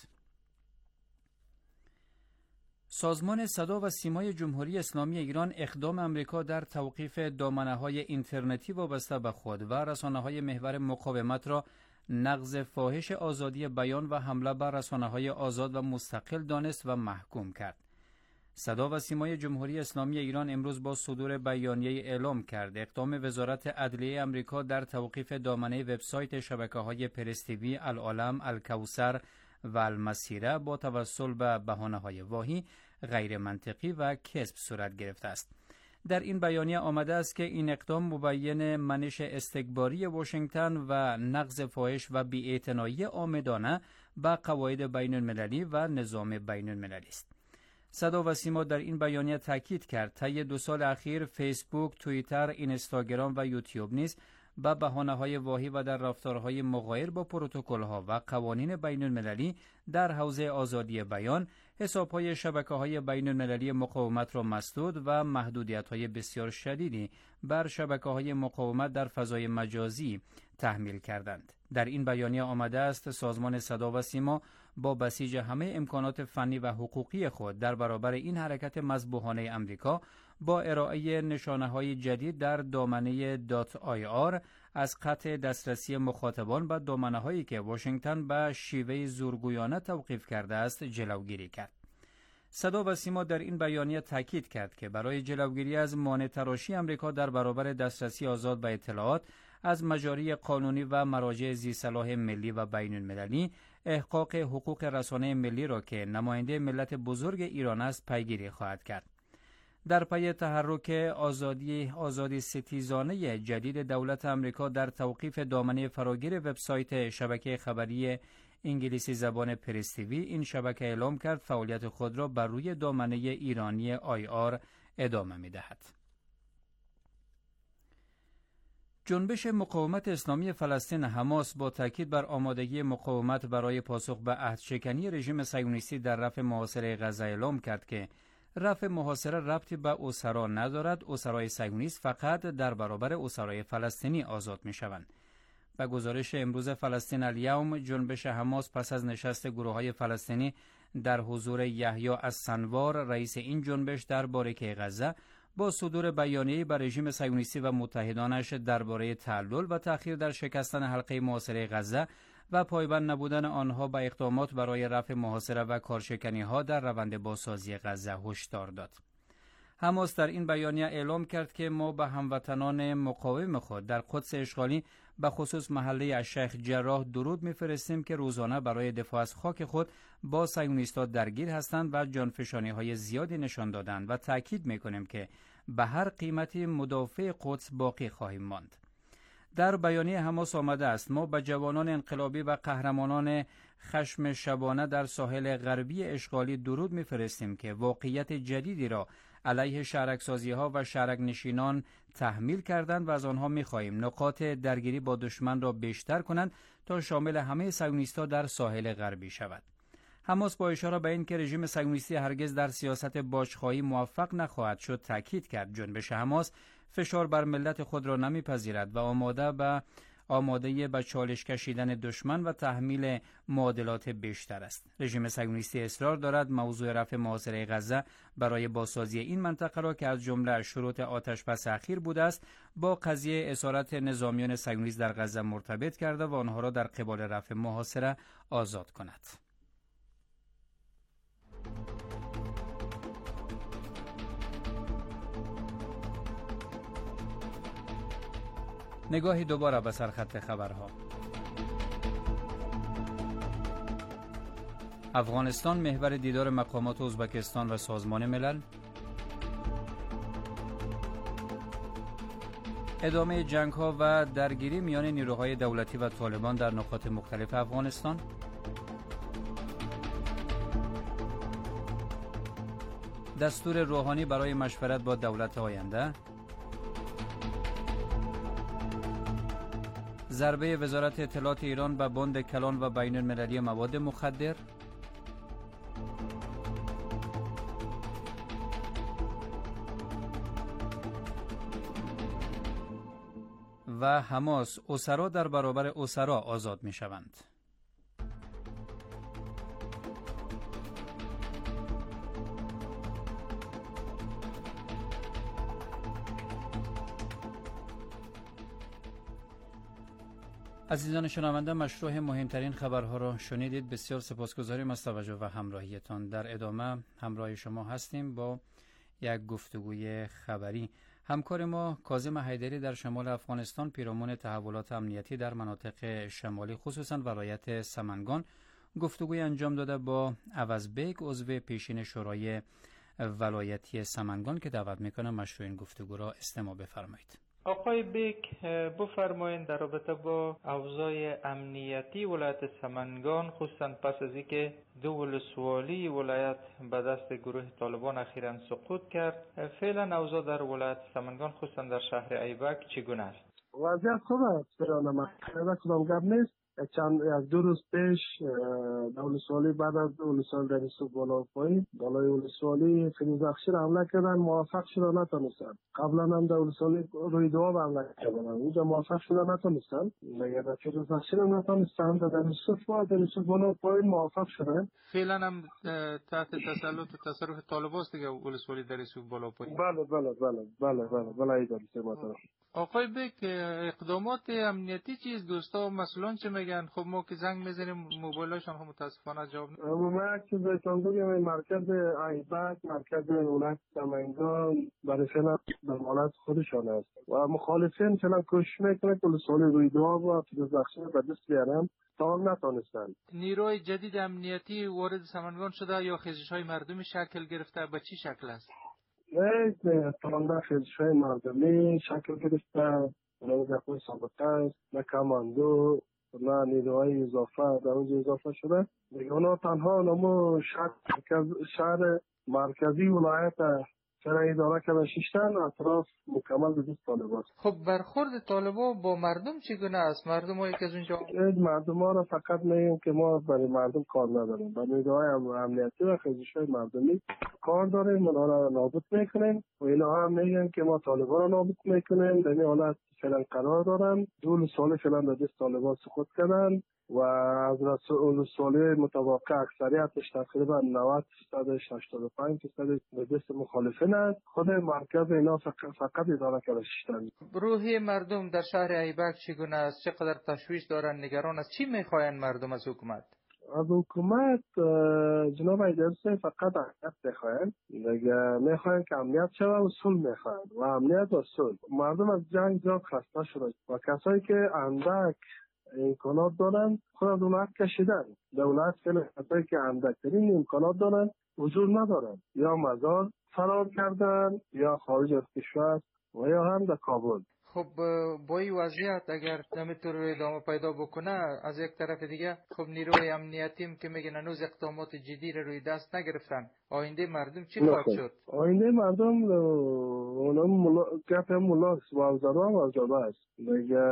سازمان صدا و سیمای جمهوری اسلامی ایران اقدام امریکا در توقیف دامنه‌های اینترنتی وابسته به خود و رسانه‌های محور مقاومت را نقض فاحش آزادی بیان و حمله بر رسانه‌های آزاد و مستقل دانست و محکوم کرد. صدا و سیمای جمهوری اسلامی ایران امروز با صدور بیانیه اعلام کرد اقدام وزارت عدلیه امریکا در توقیف دامنه وبسایت شبکه‌های پرس تیوی، العالم، الکوثر و المسیره با توسل به بهانه‌های واهی، غیر منطقی و کذب صورت گرفته است. در این بیانیه آمده است که این اقدام مبین منش استکباری واشنگتن و نقض فاحش و بی‌اعتنایی عامدانه به قواعد بین المللی و نظام بین المللی است. صدا و سیما در این بیانیه تاکید کرد طی 2 سال اخیر فیسبوک، توییتر، اینستاگرام و یوتیوب نیز به بهانه‌های واهی و در رفتارهای مغایر با پروتکل‌ها و قوانین بین‌المللی در حوزه آزادی بیان، حساب‌های شبکه‌های بین‌المللی مقاومت را مسدود و محدودیت‌های بسیار شدیدی بر شبکه‌های مقاومت در فضای مجازی تحمیل کردند. در این بیانیه آمده است سازمان صدا و سیما با بسیج همه امکانات فنی و حقوقی خود در برابر این حرکت مذبوحانه امریکا با ارائه نشانه‌های جدید در دامنه .ir از قطع دسترسی مخاطبان به دامنه‌هایی که واشنگتن به شیوه زورگویانه توقیف کرده است جلوگیری کرد. صدا و سیما در این بیانیه تاکید کرد که برای جلوگیری از مانع تراشی امریکا در برابر دسترسی آزاد به اطلاعات از مجاری قانونی و مراجع ذی‌صلاح ملی و بین‌المللی، احقاق حقوق رسانه ملی را که نماینده ملت بزرگ ایران است پیگیری خواهد کرد. در پی تحرک آزادی ستیزانه جدید دولت امریکا در توقیف دامنه فراگیر وبسایت شبکه خبری انگلیسی زبان پرس تیوی، این شبکه اعلام کرد فعالیت خود را بر روی دامنه ایرانی IR ادامه می‌دهد. جنبش مقاومت اسلامی فلسطین حماس با تاکید بر آمادگی مقاومت برای پاسخ به عهدشکنی رژیم صهیونیستی در رفع محاصره غزه اعلام کرد که رفع محاصره ربطی به اسرا ندارد. اسرای صهیونیست فقط در برابر اسرای فلسطینی آزاد می‌شوند. به گزارش امروز فلسطین الیوم، جنبش حماس پس از نشست گروه‌های فلسطینی در حضور یحیی السنوار رئیس این جنبش در باریکه غزه با صدور بیانیه‌ای بر رژیم صهیونیستی و متحدانش درباره تعلل و تأخیر در شکستن حلقه محاصره غزه و پایبند نبودن آنها به اقدامات برای رفع محاصره و کارشکنی‌ها در روند بازسازی غزه هشدار داد. حماس در این بیانیه اعلام کرد که ما به هموطنان مقاوم خود در قدس اشغالی به خصوص محله الشیخ جراح درود می‌فرستیم که روزانه برای دفاع از خاک خود با صهیونیست‌ها درگیر هستند و جانفشانی‌های زیادی نشان دادند و تأکید می‌کنیم که به هر قیمتی مدافع قدس باقی خواهیم ماند. در بیانیه حماس آمده است ما به جوانان انقلابی و قهرمانان خشم شبانه در ساحل غربی اشغالی درود می‌فرستیم که واقعیت جدیدی را علیه شهرک‌سازی‌ها و شهرک‌نشینان تحمیل کردند و از آنها می‌خواهیم نقاط درگیری با دشمن را بیشتر کنند تا شامل همه صهیونیست‌ها در ساحل غربی شود. حماس با اشاره به این که رژیم صهیونیستی هرگز در سیاست باج‌خواهی موفق نخواهد شد تاکید کرد. جنبش حماس فشار بر ملت خود را نمی‌پذیرد و آماده به چالش کشیدن دشمن و تحمیل معادلات بیشتر است. رژیم صهیونیستی اصرار دارد موضوع رفع محاصره غزه برای بازسازی این منطقه را که از جمله شروط آتش‌بس اخیر بوده است با قضیه اسارت نظامیان صهیونیست در غزه مرتبط کرده و آنها را در قبال رفع محاصره آزاد کند. نگاهی دوباره به سرخط خبرها. افغانستان محور دیدار مقامات ازبکستان و سازمان ملل. ادامه جنگ‌ها و درگیری میان نیروهای دولتی و طالبان در نقاط مختلف افغانستان. دستور روحانی برای مشورت با دولت آینده. ضربه وزارت اطلاعات ایران به بند کلان و بین المللی مواد مخدر. و حماس اسرا در برابر اسرا آزاد می شوند. عزیزان شنونده، مشروع مهمترین خبرها را شنیدید. بسیار سپاسگزاریم از توجه و همراهیتان. در ادامه همراه شما هستیم با یک گفتگوی خبری. همکار ما کاظم حیدری در شمال افغانستان پیرامون تحولات امنیتی در مناطق شمالی خصوصا ولایت سمنگان گفتگوی انجام داده با عوضبیک عضو پیشین شورای ولایتی سمنگان که دعوت میکنم مشروع این گفتگو را استماع بفرمایید. آقای بیک بفرمایید در رابطه با اوضاع امنیتی ولایت سمنگان خصوصا پس از اینکه دو ولسوالی ولایت به دست گروه طالبان اخیراً سقوط کرد، فعلا اوضاع در ولایت سمنگان خصوصا در شهر ایبک چگونه است؟ وضعیت خوب است برای من کدام گپ نیست. از 2 روز پیش در ولسوالی بعد از ولسوالی در سوق بالای ولسوالی فیروز اخشی را حمله کردن، موفق شدن نتونستن. قبلا هم در ولسوالی روی دو حمله کردن، اونجا موفق شدن نتونستن. مگر در فیروز اخشی را نتونستن، در سوق بالای موفق شدن. فعلا هم تحت تسلط و تصرف طالبان است دیگه ولسوالی در سوق بالای. بله ایداری سمات. آقای بک، اقدامات امنیتی چیز دوستا و مسئولان چه میگن؟ خب ما که زنگ میزنیم موبایلشان هم متاسفانه جواب نمیدن. ما یک چیز بهتون بگم، مرکز ایبک، مرکز ولایت سمنگان برای فعلا در حالت خودشان است و مخالفین فعلا کوشش میکنه که ولسوالی روی دو و فیروز اخشی به دست بیارن، تا نتونستن. نیروی جدید امنیتی وارد سمنگان شده یا خیزش‌های مردمی شکل گرفته؟ به چی شکل است؟ نه تمام خیزش‌های مردمی شکل گرفته، نه دفعه سابقه است، نه کماندو، نه نیروهای اضافه در اونجا اضافه شده. دیگه اونا تنها نمو شهر مرکزی ولایت چرا اداره کرده شیشتن اطراف مکمل به دست طالبان. خب برخورد طالبان با مردم چگونه است؟ مردم هایی که از اونجا مردم ها را فقط میگیم که ما برای مردم کار نداریم، برای نیروهای امنیتی و خیزش‌های مردمی کار داریم، اونا را نابود میکنیم و اینا هم میگن که ما طالبان را نابود میکنیم. در این حالت فعلا قرار دارن. 2 سال فعلا در دست طالبان سقوط کردن و از ولسوالی متوقع اکثریتش تقریبا 90%-85% به دست مخالفین است. خود مرکز اینا فقط اداره کرده شدن. روحی مردم در شهر ایبک چگونه است؟ چقدر تشویش دارن؟ نگران است؟ چی میخواین مردم از حکومت؟ از حکومت جناب ایدرسی فقط امنیت میخواین، دیگه میخواین که امنیت شوه و صلح میخواین و امنیت و صلح. مردم از جنگ زیاد خسته شده و کسایی که اندک امکانات دارن خود از دولت کشیدن. دولت کسایی که اندکترین امکانات دارن وجود ندارن، یا مزار فرار کردن یا خارج از کشور و یا هم در کابل. خب با این وضعیت اگر نمیتونه ادامه پیدا بکنه، از یک طرف دیگه خب نیروی امنیتی هم که میگن هنوز اقدامات جدی رو روی دست نگرفتن، آینده مردم چی خواهد شد؟ آینده مردم اونم گپ ملاس واوزاده است دیگه.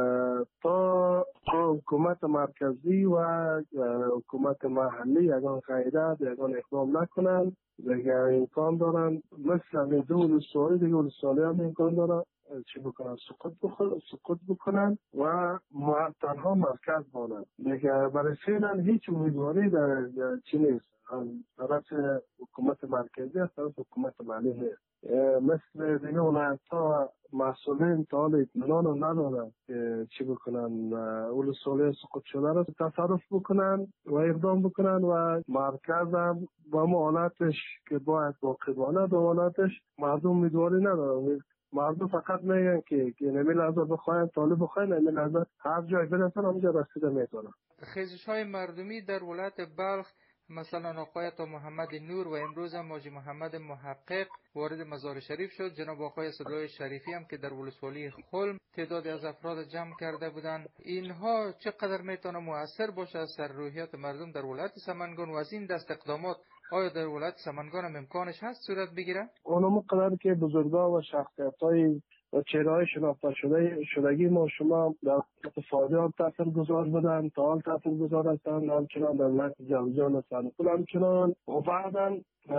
تا حکومت مرکزی و حکومت محلی یگان قاعده یگان اقدام نکنن دیگه امکان دارن مثل 2 ولسوالی دیگه ولسوالی هم امکان دارن چی بکنن، سقوط بکنن و تنها مرکز بانن دیگه. برای فعلا هیچ امیدواری در چی نیست از طرف حکومت مرکزی، از طرف حکومت محلی نیست. مثل دیگه ولایت‌ها مسئولین تا حال اطمینان رو ندارن که چی بکنن، ولسوالی سقوط شده رو تصرف بکنن و اقدام بکنن و مرکز هم با حالتش که باید واقعانه به حالتش مردم امیدواری ندارن. مردم فقط میگن که نمی لحظه بخواین طالب بخواین، نمی لحظه هر جای برسن همونجا رسیده میتونن. خیزش‌های مردمی در ولایت بلخ مثلا آقای عطا محمد نور و امروز هم حاجی محمد محقق وارد مزار شریف شد. جناب آقای اسدالله شریفی هم که در ولسوالی خلم تعدادی از افراد جمع کرده بودند. اینها چقدر میتونه مؤثر باشه از سر روحیات مردم در ولایت سمنگان و از این دست اقدامات آیا در ولایت سمنگان هم امکانش هست صورت بگیره؟ اونم قدر که بزرگان و شخصیت‌های و چهره‌های شناخته شدگی ما شما در اتفاقی هم تاثیرگذار بودن، تا حال تاثیرگذار هستند، همچنان در ولایت جوزجان و سرپول همچنان و بعداً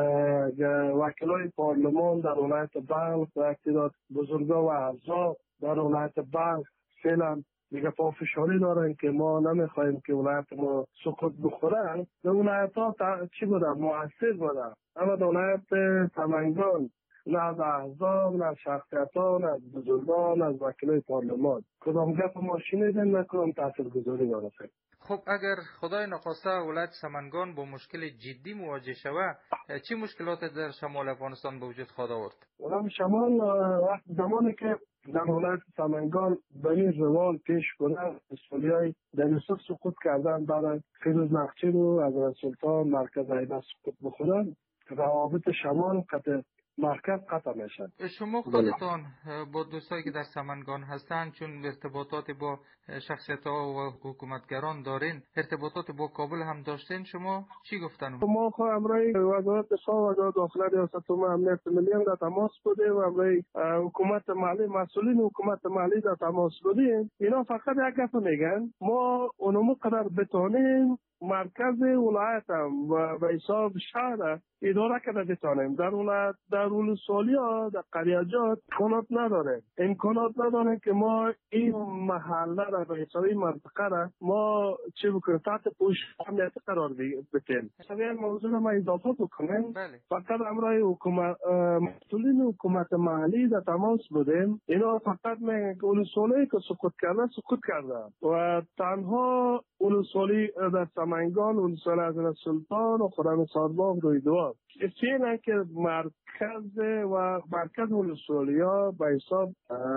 وکلای پارلمان در ولایت بلخ و تعداد بزرگان و احزاب در ولایت بلخ فعلا دیگه پافشاری دارن که ما نمیخوایم که ولایت ما سقوط بخوره. در ولایت ها چی بوده؟ مؤثر بوده. اما در ولایت سمنگان نه از احزاب، نه از شخصیتان، نه از بزرگان، نه از وکلای پارلمان کدام گپ ما شنیدیم، نه کدام تاثیرگذاری داره. خب اگر خدای نخواسته ولایت سمنگان با مشکل جدی مواجه شود، چه مشکلات در شمال افغانستان به وجود خواهد آورد؟ اونم شمال وقت زمانی که در ولایت سمنگان به این روال پیش کنند، ولسوالی‌های در یوسف سقوط کردن، بعد فیروز نخچی رو از سلطان مرکز ایبک سقوط بخورن، روابط شمال قطع مرکز قطع میشن. شما خودتان با دوستایی که در سمنگان هستند، چون ارتباطات با شخصیت‌ها و حکومتگران دارین، ارتباطات با کابل هم داشتین، شما چی گفتن؟ ما خود امروی وزارت دفاع و وزارت داخله ریاست جمهوری امنیت ملی در تماس بودیم و امروی حکومت محلی، مسئولین حکومت محلی در تماس بودیم. اینا فقط یک گپ میگن ما اونمو قدر بتونیم مرکز ولایت هم و حساب شهر اداره کنه بتانیم. در ولایت، در ولسوالی‌ها، در قریاجات امکانات نداره که ما این محله را به حساب این منطقه را ما چه بکنیم، تحت پوشش امنیت قرار بدیم. این موضوع را ما اضافه بکنیم. فقط امروی حکومت، مسئولین حکومت محلی در تماس بودیم. اینا فقط میگن که ولسوالی که سقوط کرده و تنها ولسوالی در سمنگان، ولسوالی از سلطان و خرم سارباغ روی دوار فعلا که مرکز ولسوالی‌ها به حساب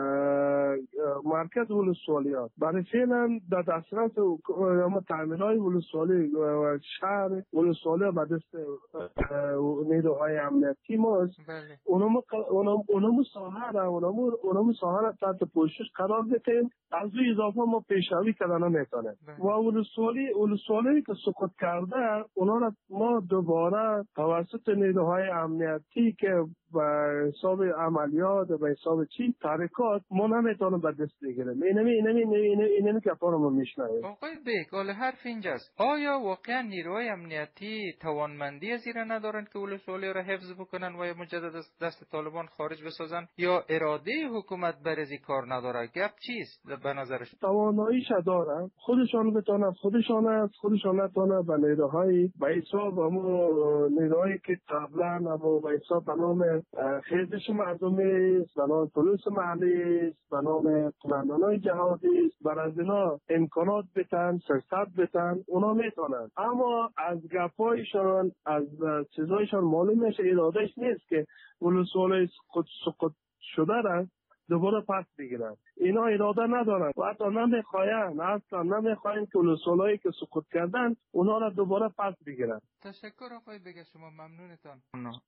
مرکز ولسوالی‌ها برای فعلا در دسترس تعمیرهای ولسوالی و شهر ولسوالی به دست نیروهای امنیتی ماست. اونم ساحه را تحت پوشش قرار بدیم. از این اضافه ما پیشروی کردن نمیتونیم و ولسوالی که سقوط کرده اونا را ما دوباره توسط نیروهای امنیتی که به حساب عملیات و به حساب تحریکات ما نمیتونیم به دست بگیریم. اینمی که ما میشنویم. آقای بیگ، حرف اینجاست، آیا واقعا نیروهای امنیتی توانمندی از این ندارن که ولسوالی را حفظ بکنن و یا مجدد از دست طالبان خارج بسازن، یا اراده حکومت برای کار نداره؟ گپ چیست به نظرش؟ تواناییش دارن، خودشان بتونن، خودشان نتونن به نیروهای به حساب نیروهایی که قبلا به حساب به نام خیزش مردمی است، به نام پلیس محلی است، به نام قماندانای جهادی است، بر از اینا امکانات بتن، سرسد بتن، اونا میتونن. اما از گپایشان، از چیزایشان معلوم میشه ارادهش نیست که ولسوالی سقوط شده را دوباره پس بگیرن. اینا اراده ندارن و حتی نمیخواین که ولسوالی که سقوط کردن اونا را دوباره پس بگیرن. تشکر آقای بگه، شما ممنونتان.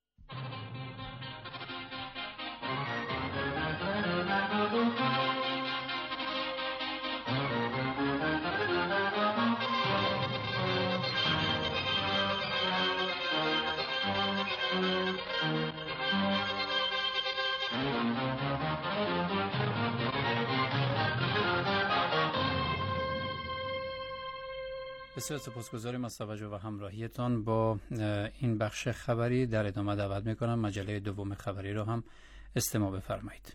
بسیار سپاسگزاریم از توجه و همراهیتان با این بخش خبری. در ادامه دعوت میکنم مجله دوم خبری رو هم استماع بفرمایید.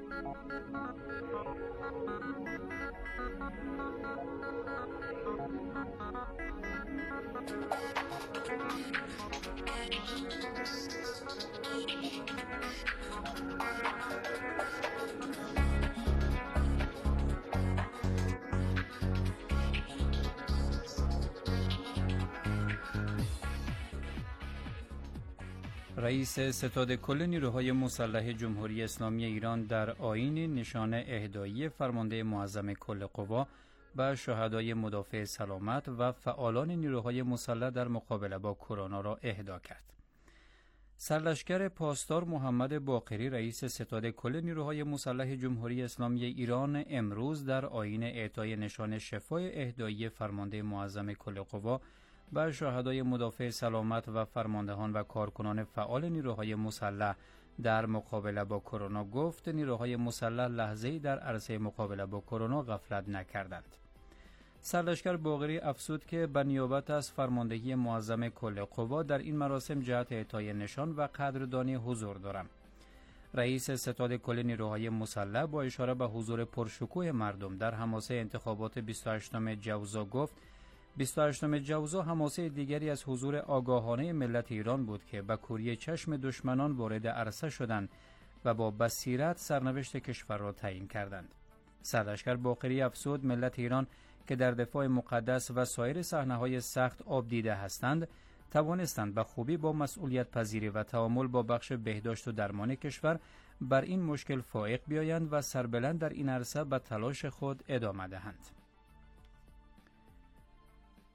رئیس ستاد کل نیروهای مسلح جمهوری اسلامی ایران در آیین نشان اهدایی فرمانده معظم کل قوا و شهدای مدافع سلامت و فعالان نیروهای مسلح در مقابله با کرونا را اهدا کرد. سرلشکر پاسدار محمد باقری رئیس ستاد کل نیروهای مسلح جمهوری اسلامی ایران امروز در آیین اعطای نشان شفای اهدایی فرمانده معظم کل قوا و شهدای مدافع سلامت و فرماندهان و کارکنان فعال نیروهای مسلح در مقابله با کرونا گفت نیروهای مسلح لحظه‌ای در عرصه مقابله با کرونا غفلت نکردند. سرلشکر باقری افزود که به نیابت از فرماندهی معظم کل قوا در این مراسم جهت اعطای نشان و قدردانی حضور دارم. رئیس ستاد کل نیروهای مسلح با اشاره به حضور پرشکوه مردم در حماسه انتخابات 28 جوزا گفت 28 جوزا حماسه دیگری از حضور آگاهانه ملت ایران بود که به کوری چشم دشمنان وارد عرصه شدند و با بصیرت سرنوشت کشور را تعیین کردند. سرلشکر باقری افزود ملت ایران که در دفاع مقدس و سایر صحنه‌های سخت آب دیده هستند توانستند به خوبی با مسئولیت پذیری و تعامل با بخش بهداشت و درمان کشور بر این مشکل فائق بیایند و سربلند در این عرصه به تلاش خود ادامه دهند.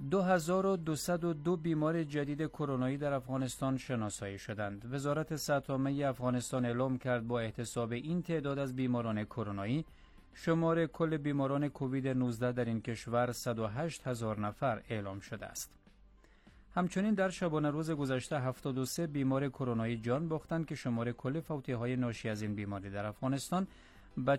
2202 بیمار جدید کرونایی در افغانستان شناسایی شدند. وزارت صحت عامه افغانستان اعلام کرد با احتساب این تعداد از بیماران کرونایی، شمار کل بیماران کووید 19 در این کشور 108,000 نفر اعلام شده است. همچنین در شبانه روز گذشته 73 بیمار کرونایی جان باختند که شمار کل فوتی‌های ناشی از این بیماری در افغانستان به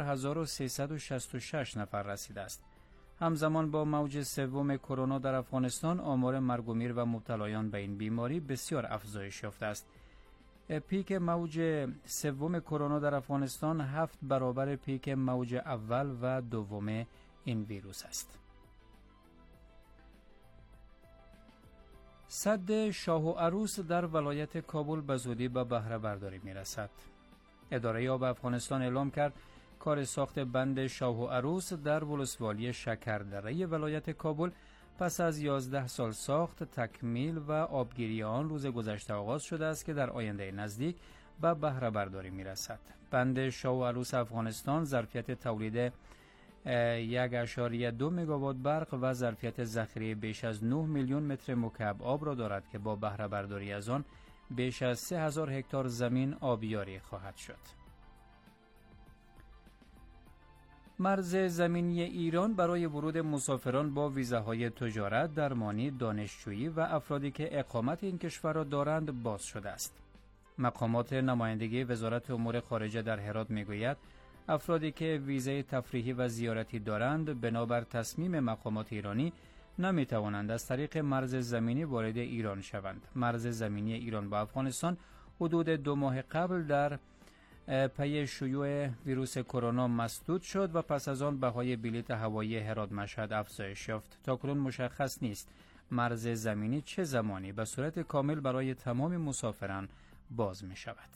4366 نفر رسیده است. همزمان با موج سوم کرونا در افغانستان آمار مرگ و میر و مبتلایان به این بیماری بسیار افزایش یافته است. پیک موج سوم کرونا در افغانستان 7 برابر پیک موج اول و دوم این ویروس است. سد شاه و عروس در ولایت کابل به زودی به بهره برداری می رسد. اداره آب افغانستان اعلام کرد کار ساخت بند شاه و عروس در ولسوالی شکردره ولایت کابل پس از 11 سال ساخت، تکمیل و آبگیری آن روز گذشته آغاز شده است که در آینده نزدیک به بهره برداری می رسد. بند شاه و عروس افغانستان ظرفیت تولید 1.2 مگاوات برق و ظرفیت ذخیره بیش از 9 میلیون متر مکعب آب را دارد که با بهره برداری از آن بیش از 3000 هکتار زمین آبیاری خواهد شد. مرز زمینی ایران برای ورود مسافران با ویزاهای تجارت، درمانی، دانشجویی و افرادی که اقامت این کشور را دارند باز شده است. مقامات نمایندگی وزارت امور خارجه در هرات میگوید افرادی که ویزای تفریحی و زیارتی دارند بنابر تصمیم مقامات ایرانی نمی توانند از طریق مرز زمینی وارد ایران شوند. مرز زمینی ایران با افغانستان حدود 2 ماه قبل در پی شیوع ویروس کرونا مسدود شد و پس از آن بهای بلیط هوایی هرات مشهد افزایش یافت. تاکنون مشخص نیست مرز زمینی چه زمانی به صورت کامل برای تمام مسافران باز می شود.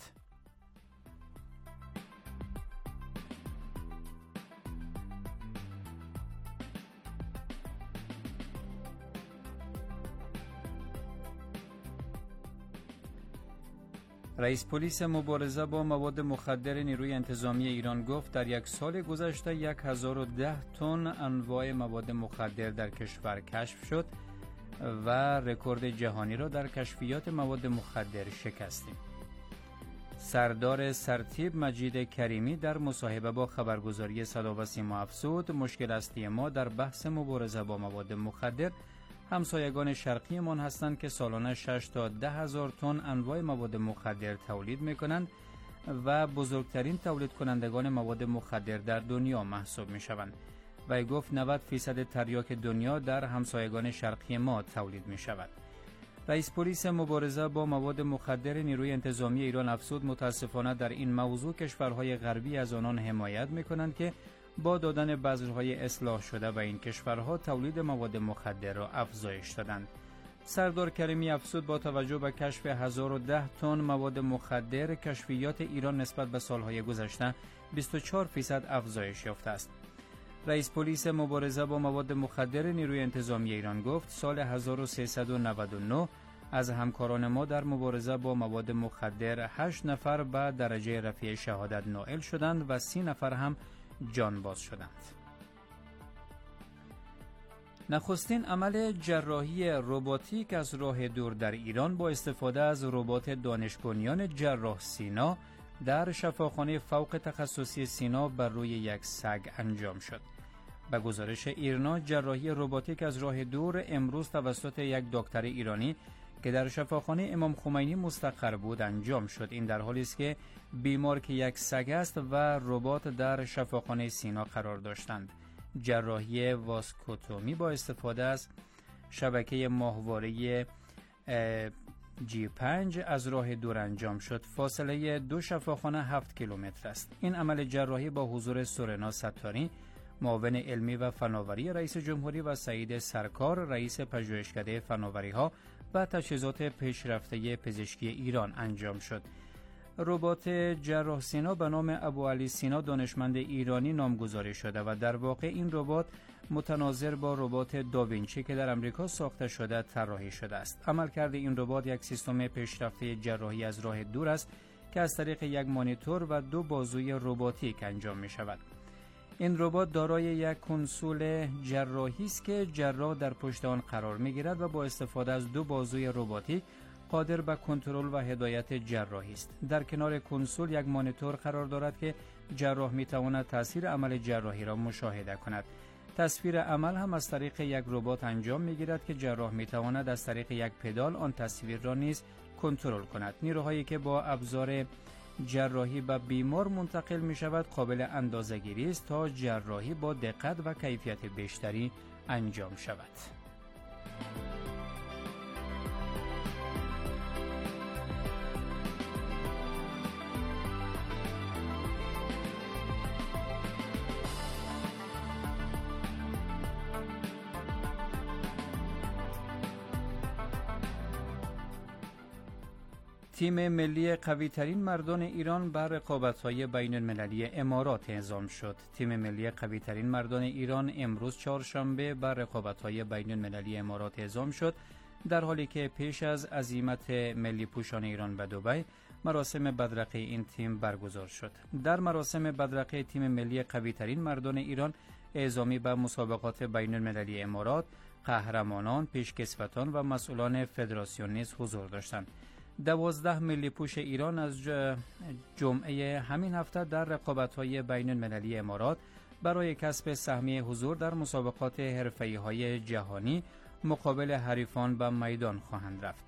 رئیس پلیس مبارزه با مواد مخدر نیروی انتظامی ایران گفت در یک سال گذشته 1010 تن انواع مواد مخدر در کشور کشف شد و رکورد جهانی را در کشفیات مواد مخدر شکستیم. سردار سرتیب مجید کریمی در مصاحبه با خبرگزاری صدا و سیما افزود مشکل اصلی ما در بحث مبارزه با مواد مخدر همسایگان شرقی من هستند که سالانه 6 تا 10 هزار تن انواع مواد مخدر تولید می‌کنند و بزرگترین تولید کنندگان مواد مخدر در دنیا محسوب می‌شوند. و گفت 90% تریاک دنیا در همسایگان شرقی ما تولید می‌شود. رئیس پلیس مبارزه با مواد مخدر نیروی انتظامی ایران افزود متاسفانه در این موضوع کشورهای غربی از آنان حمایت می‌کنند که با دادن بذرهای اصلاح شده و این کشورها تولید مواد مخدر را افزایش دادند. سردار کریمی افزود با توجه به کشف 1010 تن مواد مخدر کشفیات ایران نسبت به سالهای گذشته 24% افزایش یافته است. رئیس پلیس مبارزه با مواد مخدر نیروی انتظامی ایران گفت سال 1399 از همکاران ما در مبارزه با مواد مخدر 8 نفر به درجه رفیع شهادت نائل شدند و 30 نفر هم جان باز شدند. نخستین عمل جراحی رباتیک از راه دور در ایران با استفاده از ربات دانش بنیان جراح سینا در شفاخانه فوق تخصصی سینا بر روی یک سگ انجام شد. به گزارش ایرنا جراحی رباتیک از راه دور امروز توسط یک دکتر ایرانی که در شفاخانه امام خمینی مستقر بود انجام شد. این در حالی است که بیمار که یک سگ است و ربات در شفاخانه سینا قرار داشتند. جراحی واسکوتومی با استفاده از شبکه ماهواره G5 از راه دور انجام شد. فاصله 2 شفاخانه 7 کیلومتر است. این عمل جراحی با حضور سورنا ستاری معاون علمی و فناوری رئیس جمهوری و سعید سرکار رئیس پژوهشکده فناوری‌ها و تجهیزات پیشرفته پزشکی ایران انجام شد. ربات جراح سینا به نام ابوعلی سینا دانشمند ایرانی نامگذاری شده و در واقع این ربات متناظر با ربات داوینچی که در امریکا ساخته شده طراحی شده است. عملکرد این ربات یک سیستم پیشرفته جراحی از راه دور است که از طریق یک مانیتور و 2 بازوی رباتیک انجام می شود. این ربات دارای یک کنسول جراحی است که جراح در پشت آن قرار می‌گیرد و با استفاده از دو بازوی رباتیک قادر به کنترل و هدایت جراحی است. در کنار کنسول یک مانیتور قرار دارد که جراح می‌تواند تاثیر عمل جراحی را مشاهده کند. تصویر عمل هم از طریق یک ربات انجام می‌گیرد که جراح می‌تواند از طریق یک پدال آن تصویر را نیز کنترل کند. نیروهایی که با ابزار جراحی به بیمار منتقل می‌شود قابل اندازه‌گیری است تا جراحی با دقت و کیفیت بیشتری انجام شود. تیم ملی قوی ترین مردان ایران بر رقابت‌های بین المللی امارات اعزام شد. تیم ملی قوی ترین مردان ایران امروز چهارشنبه بر رقابت‌های بین المللی امارات اعزام شد، در حالی که پیش از عزیمت ملی پوشان ایران به دبی مراسم بدرقه این تیم برگزار شد. در مراسم بدرقه تیم ملی قوی ترین مردان ایران اعزامی به مسابقات بین المللی امارات، قهرمانان، پیشکسوتان و مسئولان فدراسیون نیز حضور داشتند. 12 ملی پوش ایران از جمعه همین هفته در رقابت‌های بین المللی امارات برای کسب سهمیه حضور در مسابقات حرفه‌ای‌های جهانی مقابل حریفان به میدان خواهند رفت.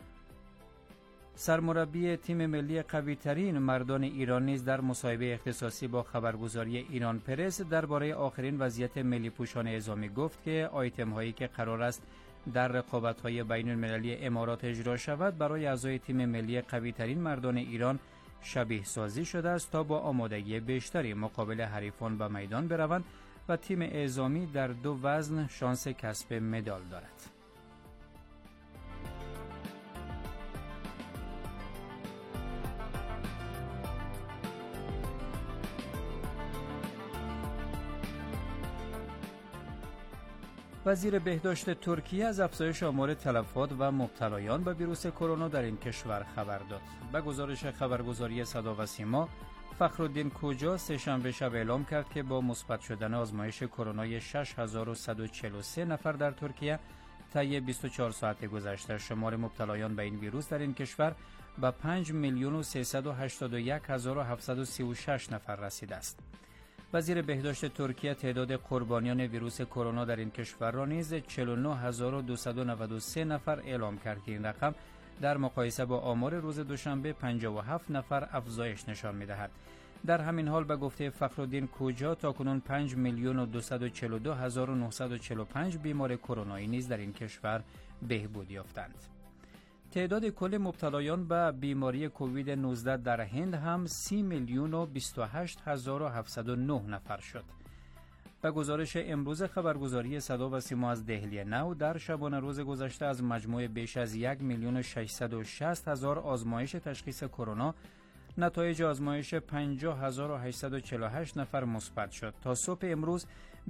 سرمربی تیم ملی قوی ترین مردان ایران نیز در مصاحبه اختصاصی با خبرگزاری ایران پرس درباره آخرین وضعیت ملی پوشان اعزامی گفت که آیتم هایی که قرار است در رقابت‌های بین المللی امارات اجرا شود برای اعضای تیم ملی قوی ترین مردان ایران شبیه سازی شده است تا با آمادگی بیشتری مقابل حریفان به میدان بروند و تیم اعزامی در دو وزن شانس کسب مدال دارد. وزیر بهداشت ترکیه از افزایش آمار تلفات و مبتلایان به ویروس کرونا در این کشور خبر داد. به گزارش خبرگزاری صدا و سیما، فخرالدین کوجا سه‌شنبه شب اعلام کرد که با مثبت شدن آزمایش کرونا 6143 نفر در ترکیه طی 24 ساعت گذشته شمار مبتلایان به این ویروس در این کشور به 5,381,736 نفر رسیده است. وزیر بهداشت ترکیه تعداد قربانیان ویروس کرونا در این کشور را نیز 49293 نفر اعلام کرد که این رقم در مقایسه با آمار روز دوشنبه 57 نفر افزایش نشان می‌دهد. در همین حال به گفته فخرالدین کوجا تاکنون 5,242,945 بیمار کرونایی نیز در این کشور بهبود یافتند. تعداد کل مبتلایان به بیماری کووید 19 در هند هم 30,028,709 نفر شد. به گزارش امروز خبرگزاری صدا و سیما از دهلی نو، در شبانه روز گذشته از مجموع بیش از 1,660,000 آزمایش تشخیص کرونا، نتایج آزمایش 50,848 نفر مثبت شد. تا صبح امروز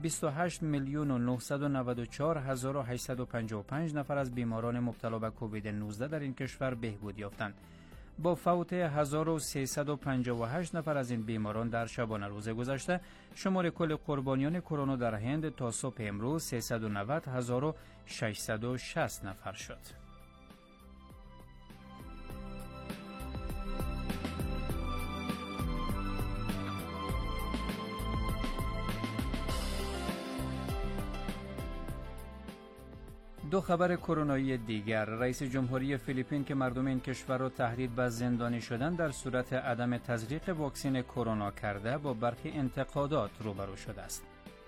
28,994,855 نفر از بیماران مبتلا به کووید 19 در این کشور بهبود یافتند. با فوت 1358 نفر از این بیماران در شبانه روز گذشته، شمار کل قربانیان کرونا در هند تا صبح امروز 390,660 نفر شد. دو خبر کرونایی دیگر. رئیس جمهوری فیلیپین که مردم این کشور را تهدید به زندانی شدن در صورت عدم تزریق واکسن کرونا کرده با برخی انتقادات روبرو شده است.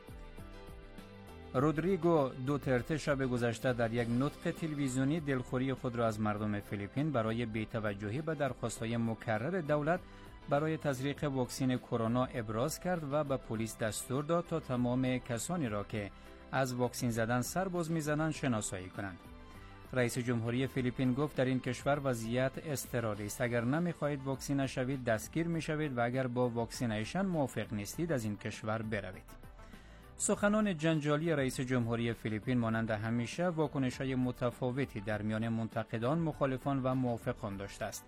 رودریگو دوترته شب گذشته در یک نطق تلویزیونی دلخوری خود را از مردم فیلیپین برای بی‌توجهی به درخواست‌های مکرر دولت برای تزریق واکسن کرونا ابراز کرد و به پلیس دستور داد تا تمام کسانی را که از واکسن زدن سر باز می‌زنند شناسایی کنند. رئیس جمهوری فیلیپین گفت در این کشور وضعیت اضطراری است. اگر نمی‌خواهید واکسینه شوید دستگیر می‌شوید و اگر با واکسینیشن موافق نیستید از این کشور بروید. سخنان جنجالی رئیس جمهوری فیلیپین مانند همیشه واکنش‌های متفاوتی در میان منتقدان، مخالفان و موافقان داشته است.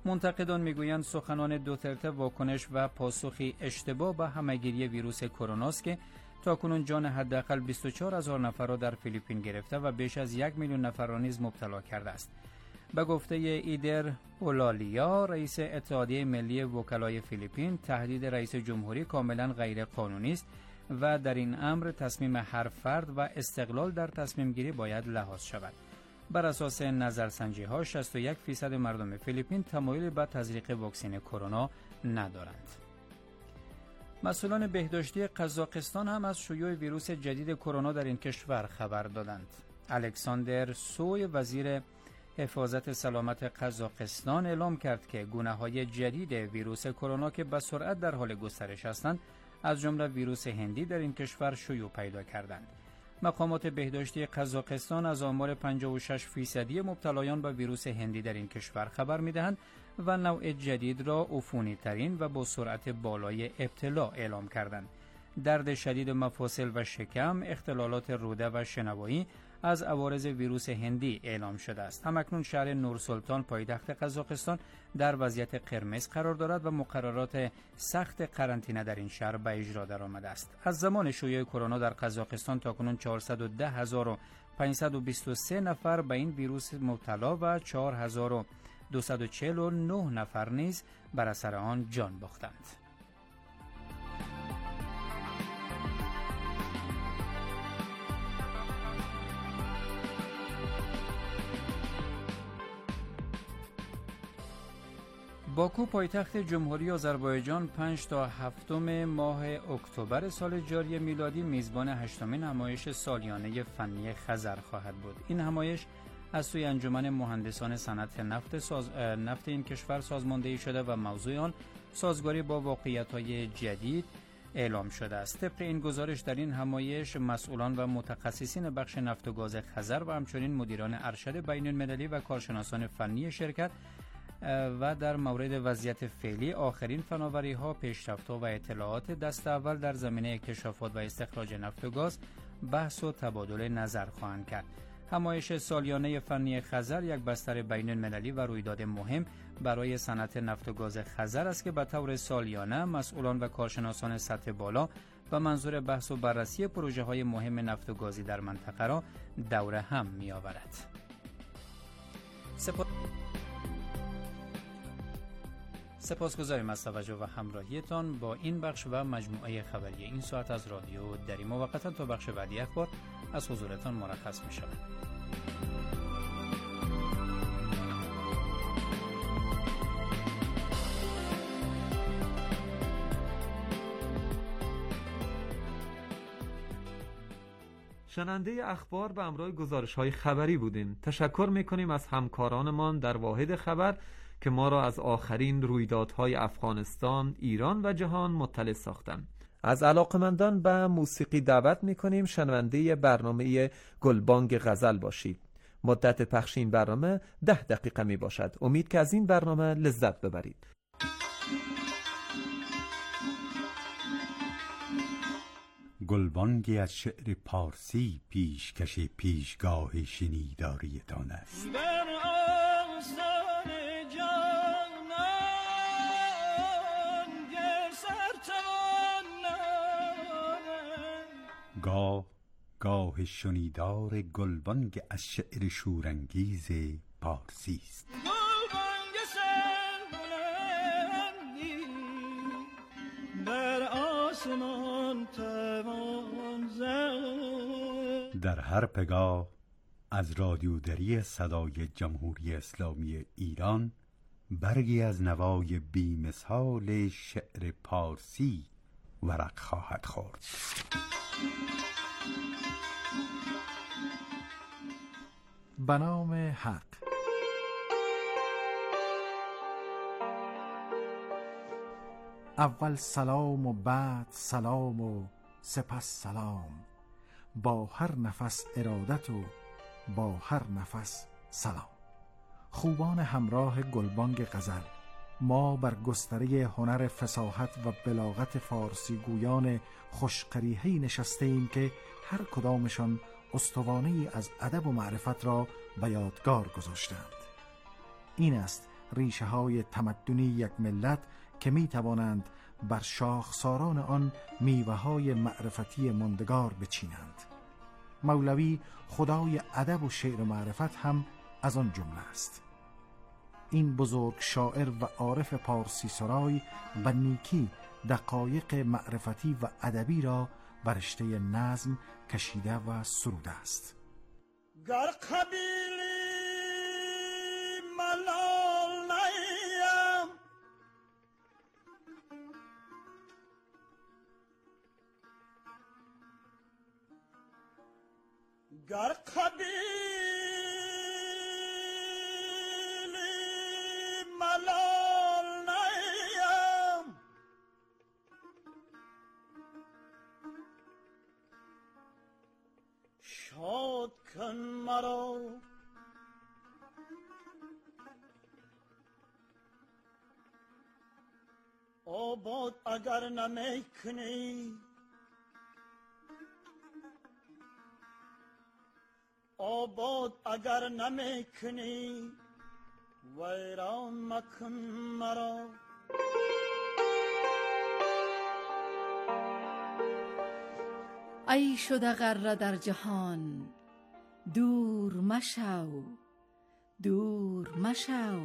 منتقدان میگویند سخنان دوترته واکنش و پاسخی اشتباه به همه‌گیری ویروس کرونا است که تاکنون جان حداقل 24,000 نفر را در فیلیپین گرفته و بیش از 1,000,000 نفر را نیز مبتلا کرده است. به گفته ایدر اولالیا، رئیس اتحادیه ملی وکلای فیلیپین، تهدید رئیس جمهوری کاملا غیر قانونی است و در این امر تصمیم هر فرد و استقلال در تصمیم گیری باید لحاظ شود. بر اساس نظرسنجی ها 61% مردم فیلیپین تمایل به تزریق واکسن کرونا ندارند. مسئولان بهداشتی قزاقستان هم از شیوع ویروس جدید کرونا در این کشور خبر دادند. الکساندر سوی، وزیر حفاظت سلامت قزاقستان، اعلام کرد که گونه‌های جدید ویروس کرونا که به سرعت در حال گسترش هستند، از جمله ویروس هندی، در این کشور شیوع پیدا کردند. مقامات بهداشتی قزاقستان از آمار 56% مبتلایان به ویروس هندی در این کشور خبر می‌دهند و نوع جدید را عفونی ترین و با سرعت بالای ابتلا اعلام کردند. درد شدید مفاصل و شکم، اختلالات روده و شنوایی از عوارض ویروس هندی اعلام شده است. همکنون شهر نورسلطان پایتخت قزاقستان در وضعیت قرمز قرار دارد و مقررات سخت قرنطینه در این شهر به اجرا درآمده است. از زمان شیوع کرونا در قزاقستان تاکنون 410,523 نفر به این ویروس مبتلا و 4,249 نفر نیز بر اثر آن جان باختند. باکو، پایتخت جمهوری آذربایجان، 5 تا 7 ماه اکتبر سال جاری میلادی میزبان 8مین نمایش سالیانه فنی خزر خواهد بود. این نمایش از سوی انجمن مهندسان صنعت نفت این کشور سازماندهی شده و موضوع آن سازگاری با واقعیت‌های جدید اعلام شده است. طبق این گزارش در این نمایش مسئولان و متخصصین بخش نفت و گاز خزر و همچنین مدیران ارشد بین‌المللی و کارشناسان فنی شرکت و در مورد وضعیت فعلی، آخرین فناوری‌ها، پیشرفت‌ها و اطلاعات دست اول در زمینه اکتشافات و استخراج نفت و گاز بحث و تبادل نظر خواهند کرد. نمایش سالیانه فنی خزر یک بستر بین‌المللی و رویداد مهم برای صنعت نفت و گاز خزر است که به طور سالیانه مسئولان و کارشناسان سطح بالا و منظور بحث و بررسی پروژه‌های مهم نفت و گازی در منطقه را دور هم می‌آورد. سپاسگزاریم از توجه و همراهیتان با این بخش و مجموعه خبری این ساعت از رادیو دری. موقتا تا بخش بعدی اخبار از حضورتان مرخص می شود. شنونده اخبار به همراه گزارش‌های خبری بودین. تشکر می‌کنیم از همکارانمان در واحد خبر که ما را از آخرین رویدادهای افغانستان، ایران و جهان مطلع ساختند. از علاقمندان به موسیقی دعوت می‌کنیم شنونده برنامه گلبانگ غزل باشید. مدت پخش این برنامه 10 دقیقه می باشد. امید که از این برنامه لذت ببرید. گلبانگی از شعر پارسی پیشکش پیشگاه شنیداریتان است. گاه شنیدار گلبانگ از شعر شورانگیز پارسی است. در هر پگاه از رادیو دری صدای جمهوری اسلامی ایران برگی از نوای بی‌مثال شعر پارسی ورق خواهد خورد. به نام حق. اول سلام و بعد سلام و سپس سلام، با هر نفس ارادت و با هر نفس سلام. خوبان همراه گلبانگ غزل، ما بر گستره هنر فصاحت و بلاغت فارسی گویان خوشقریحه‌ای نشسته ایم که هر کدامشان استوانه‌ای از ادب و معرفت را به یادگار گذاشتند. این است ریشه های تمدنی یک ملت که می توانند بر شاخساران آن میوه های معرفتی ماندگار بچینند. مولوی خدای ادب و شعر و معرفت هم از آن جمله است. این بزرگ شاعر و عارف پارسی سرای به نیکی دقایق معرفتی و ادبی را بر رشته نظم کشیده و سروده است. گر قبیلی ملال نیم، گر قبیلی ملال نیم، شاد کن مرا آباد اگر نمی کنی، آباد اگر نمی کنی ویران مکن مرا. ای شده غره در جهان دور مشو، دور مشو،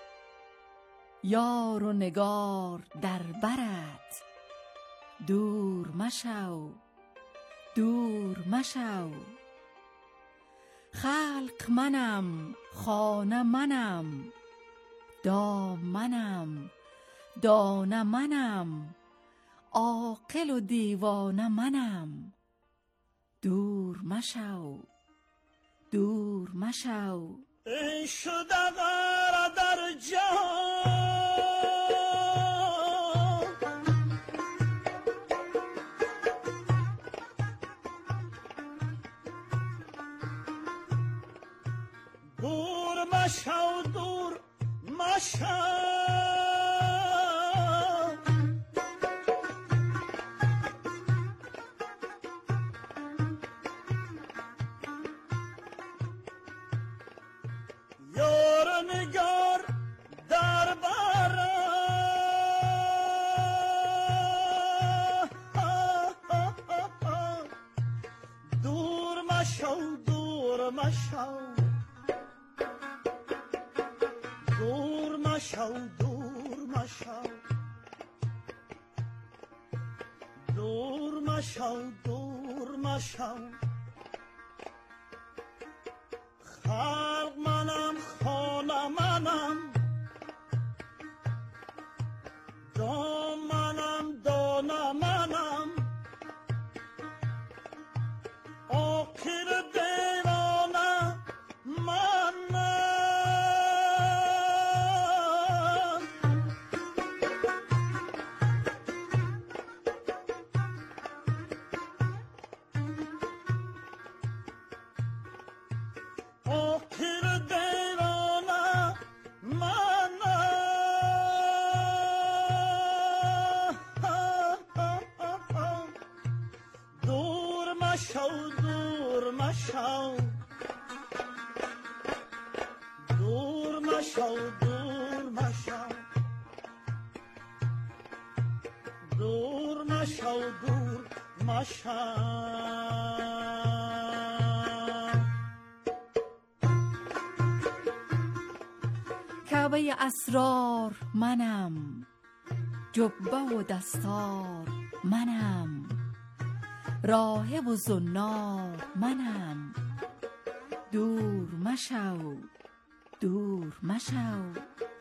یار و نگار در برت دور مشو، دور مشو. خلق منم، خانه منم، دام منم، دانه منم، عاقل و دیوانه منم، دور مشو، دور مشو. ای شده غره در جهان دور مشو، دور مشو. دور مشو، دور مشو، دور مشو، دور مشو. خلق منم، خانه منم، دام منم، دانه منم، عاقل دیوانه منم. کعبه اسرار منم، جبه و دستار منم، راهب و زنار منم، دور مشو، دور مشو.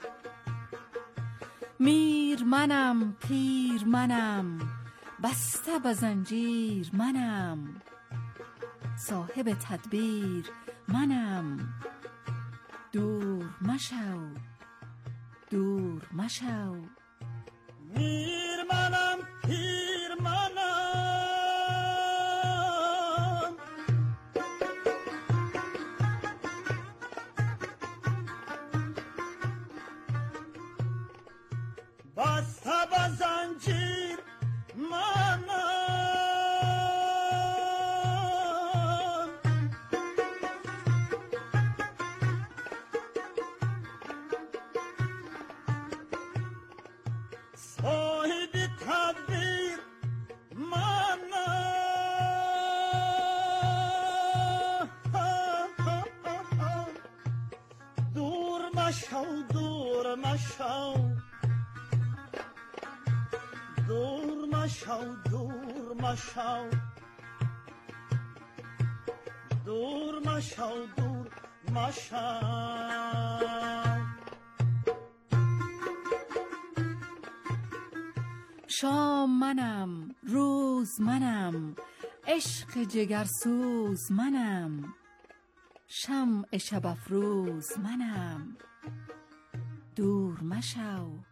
میر منم، پیر منم، بسته به زنجیر منم، صاحب تدبیر منم، دور مشو، دور مشو. میر منم، پیر منم، بسته به زنجیر منم، مشو دور مشو دور مشو دور مشو شام منم روز منم عشق جگرسوز منم شمع شب افروز منم دور مشو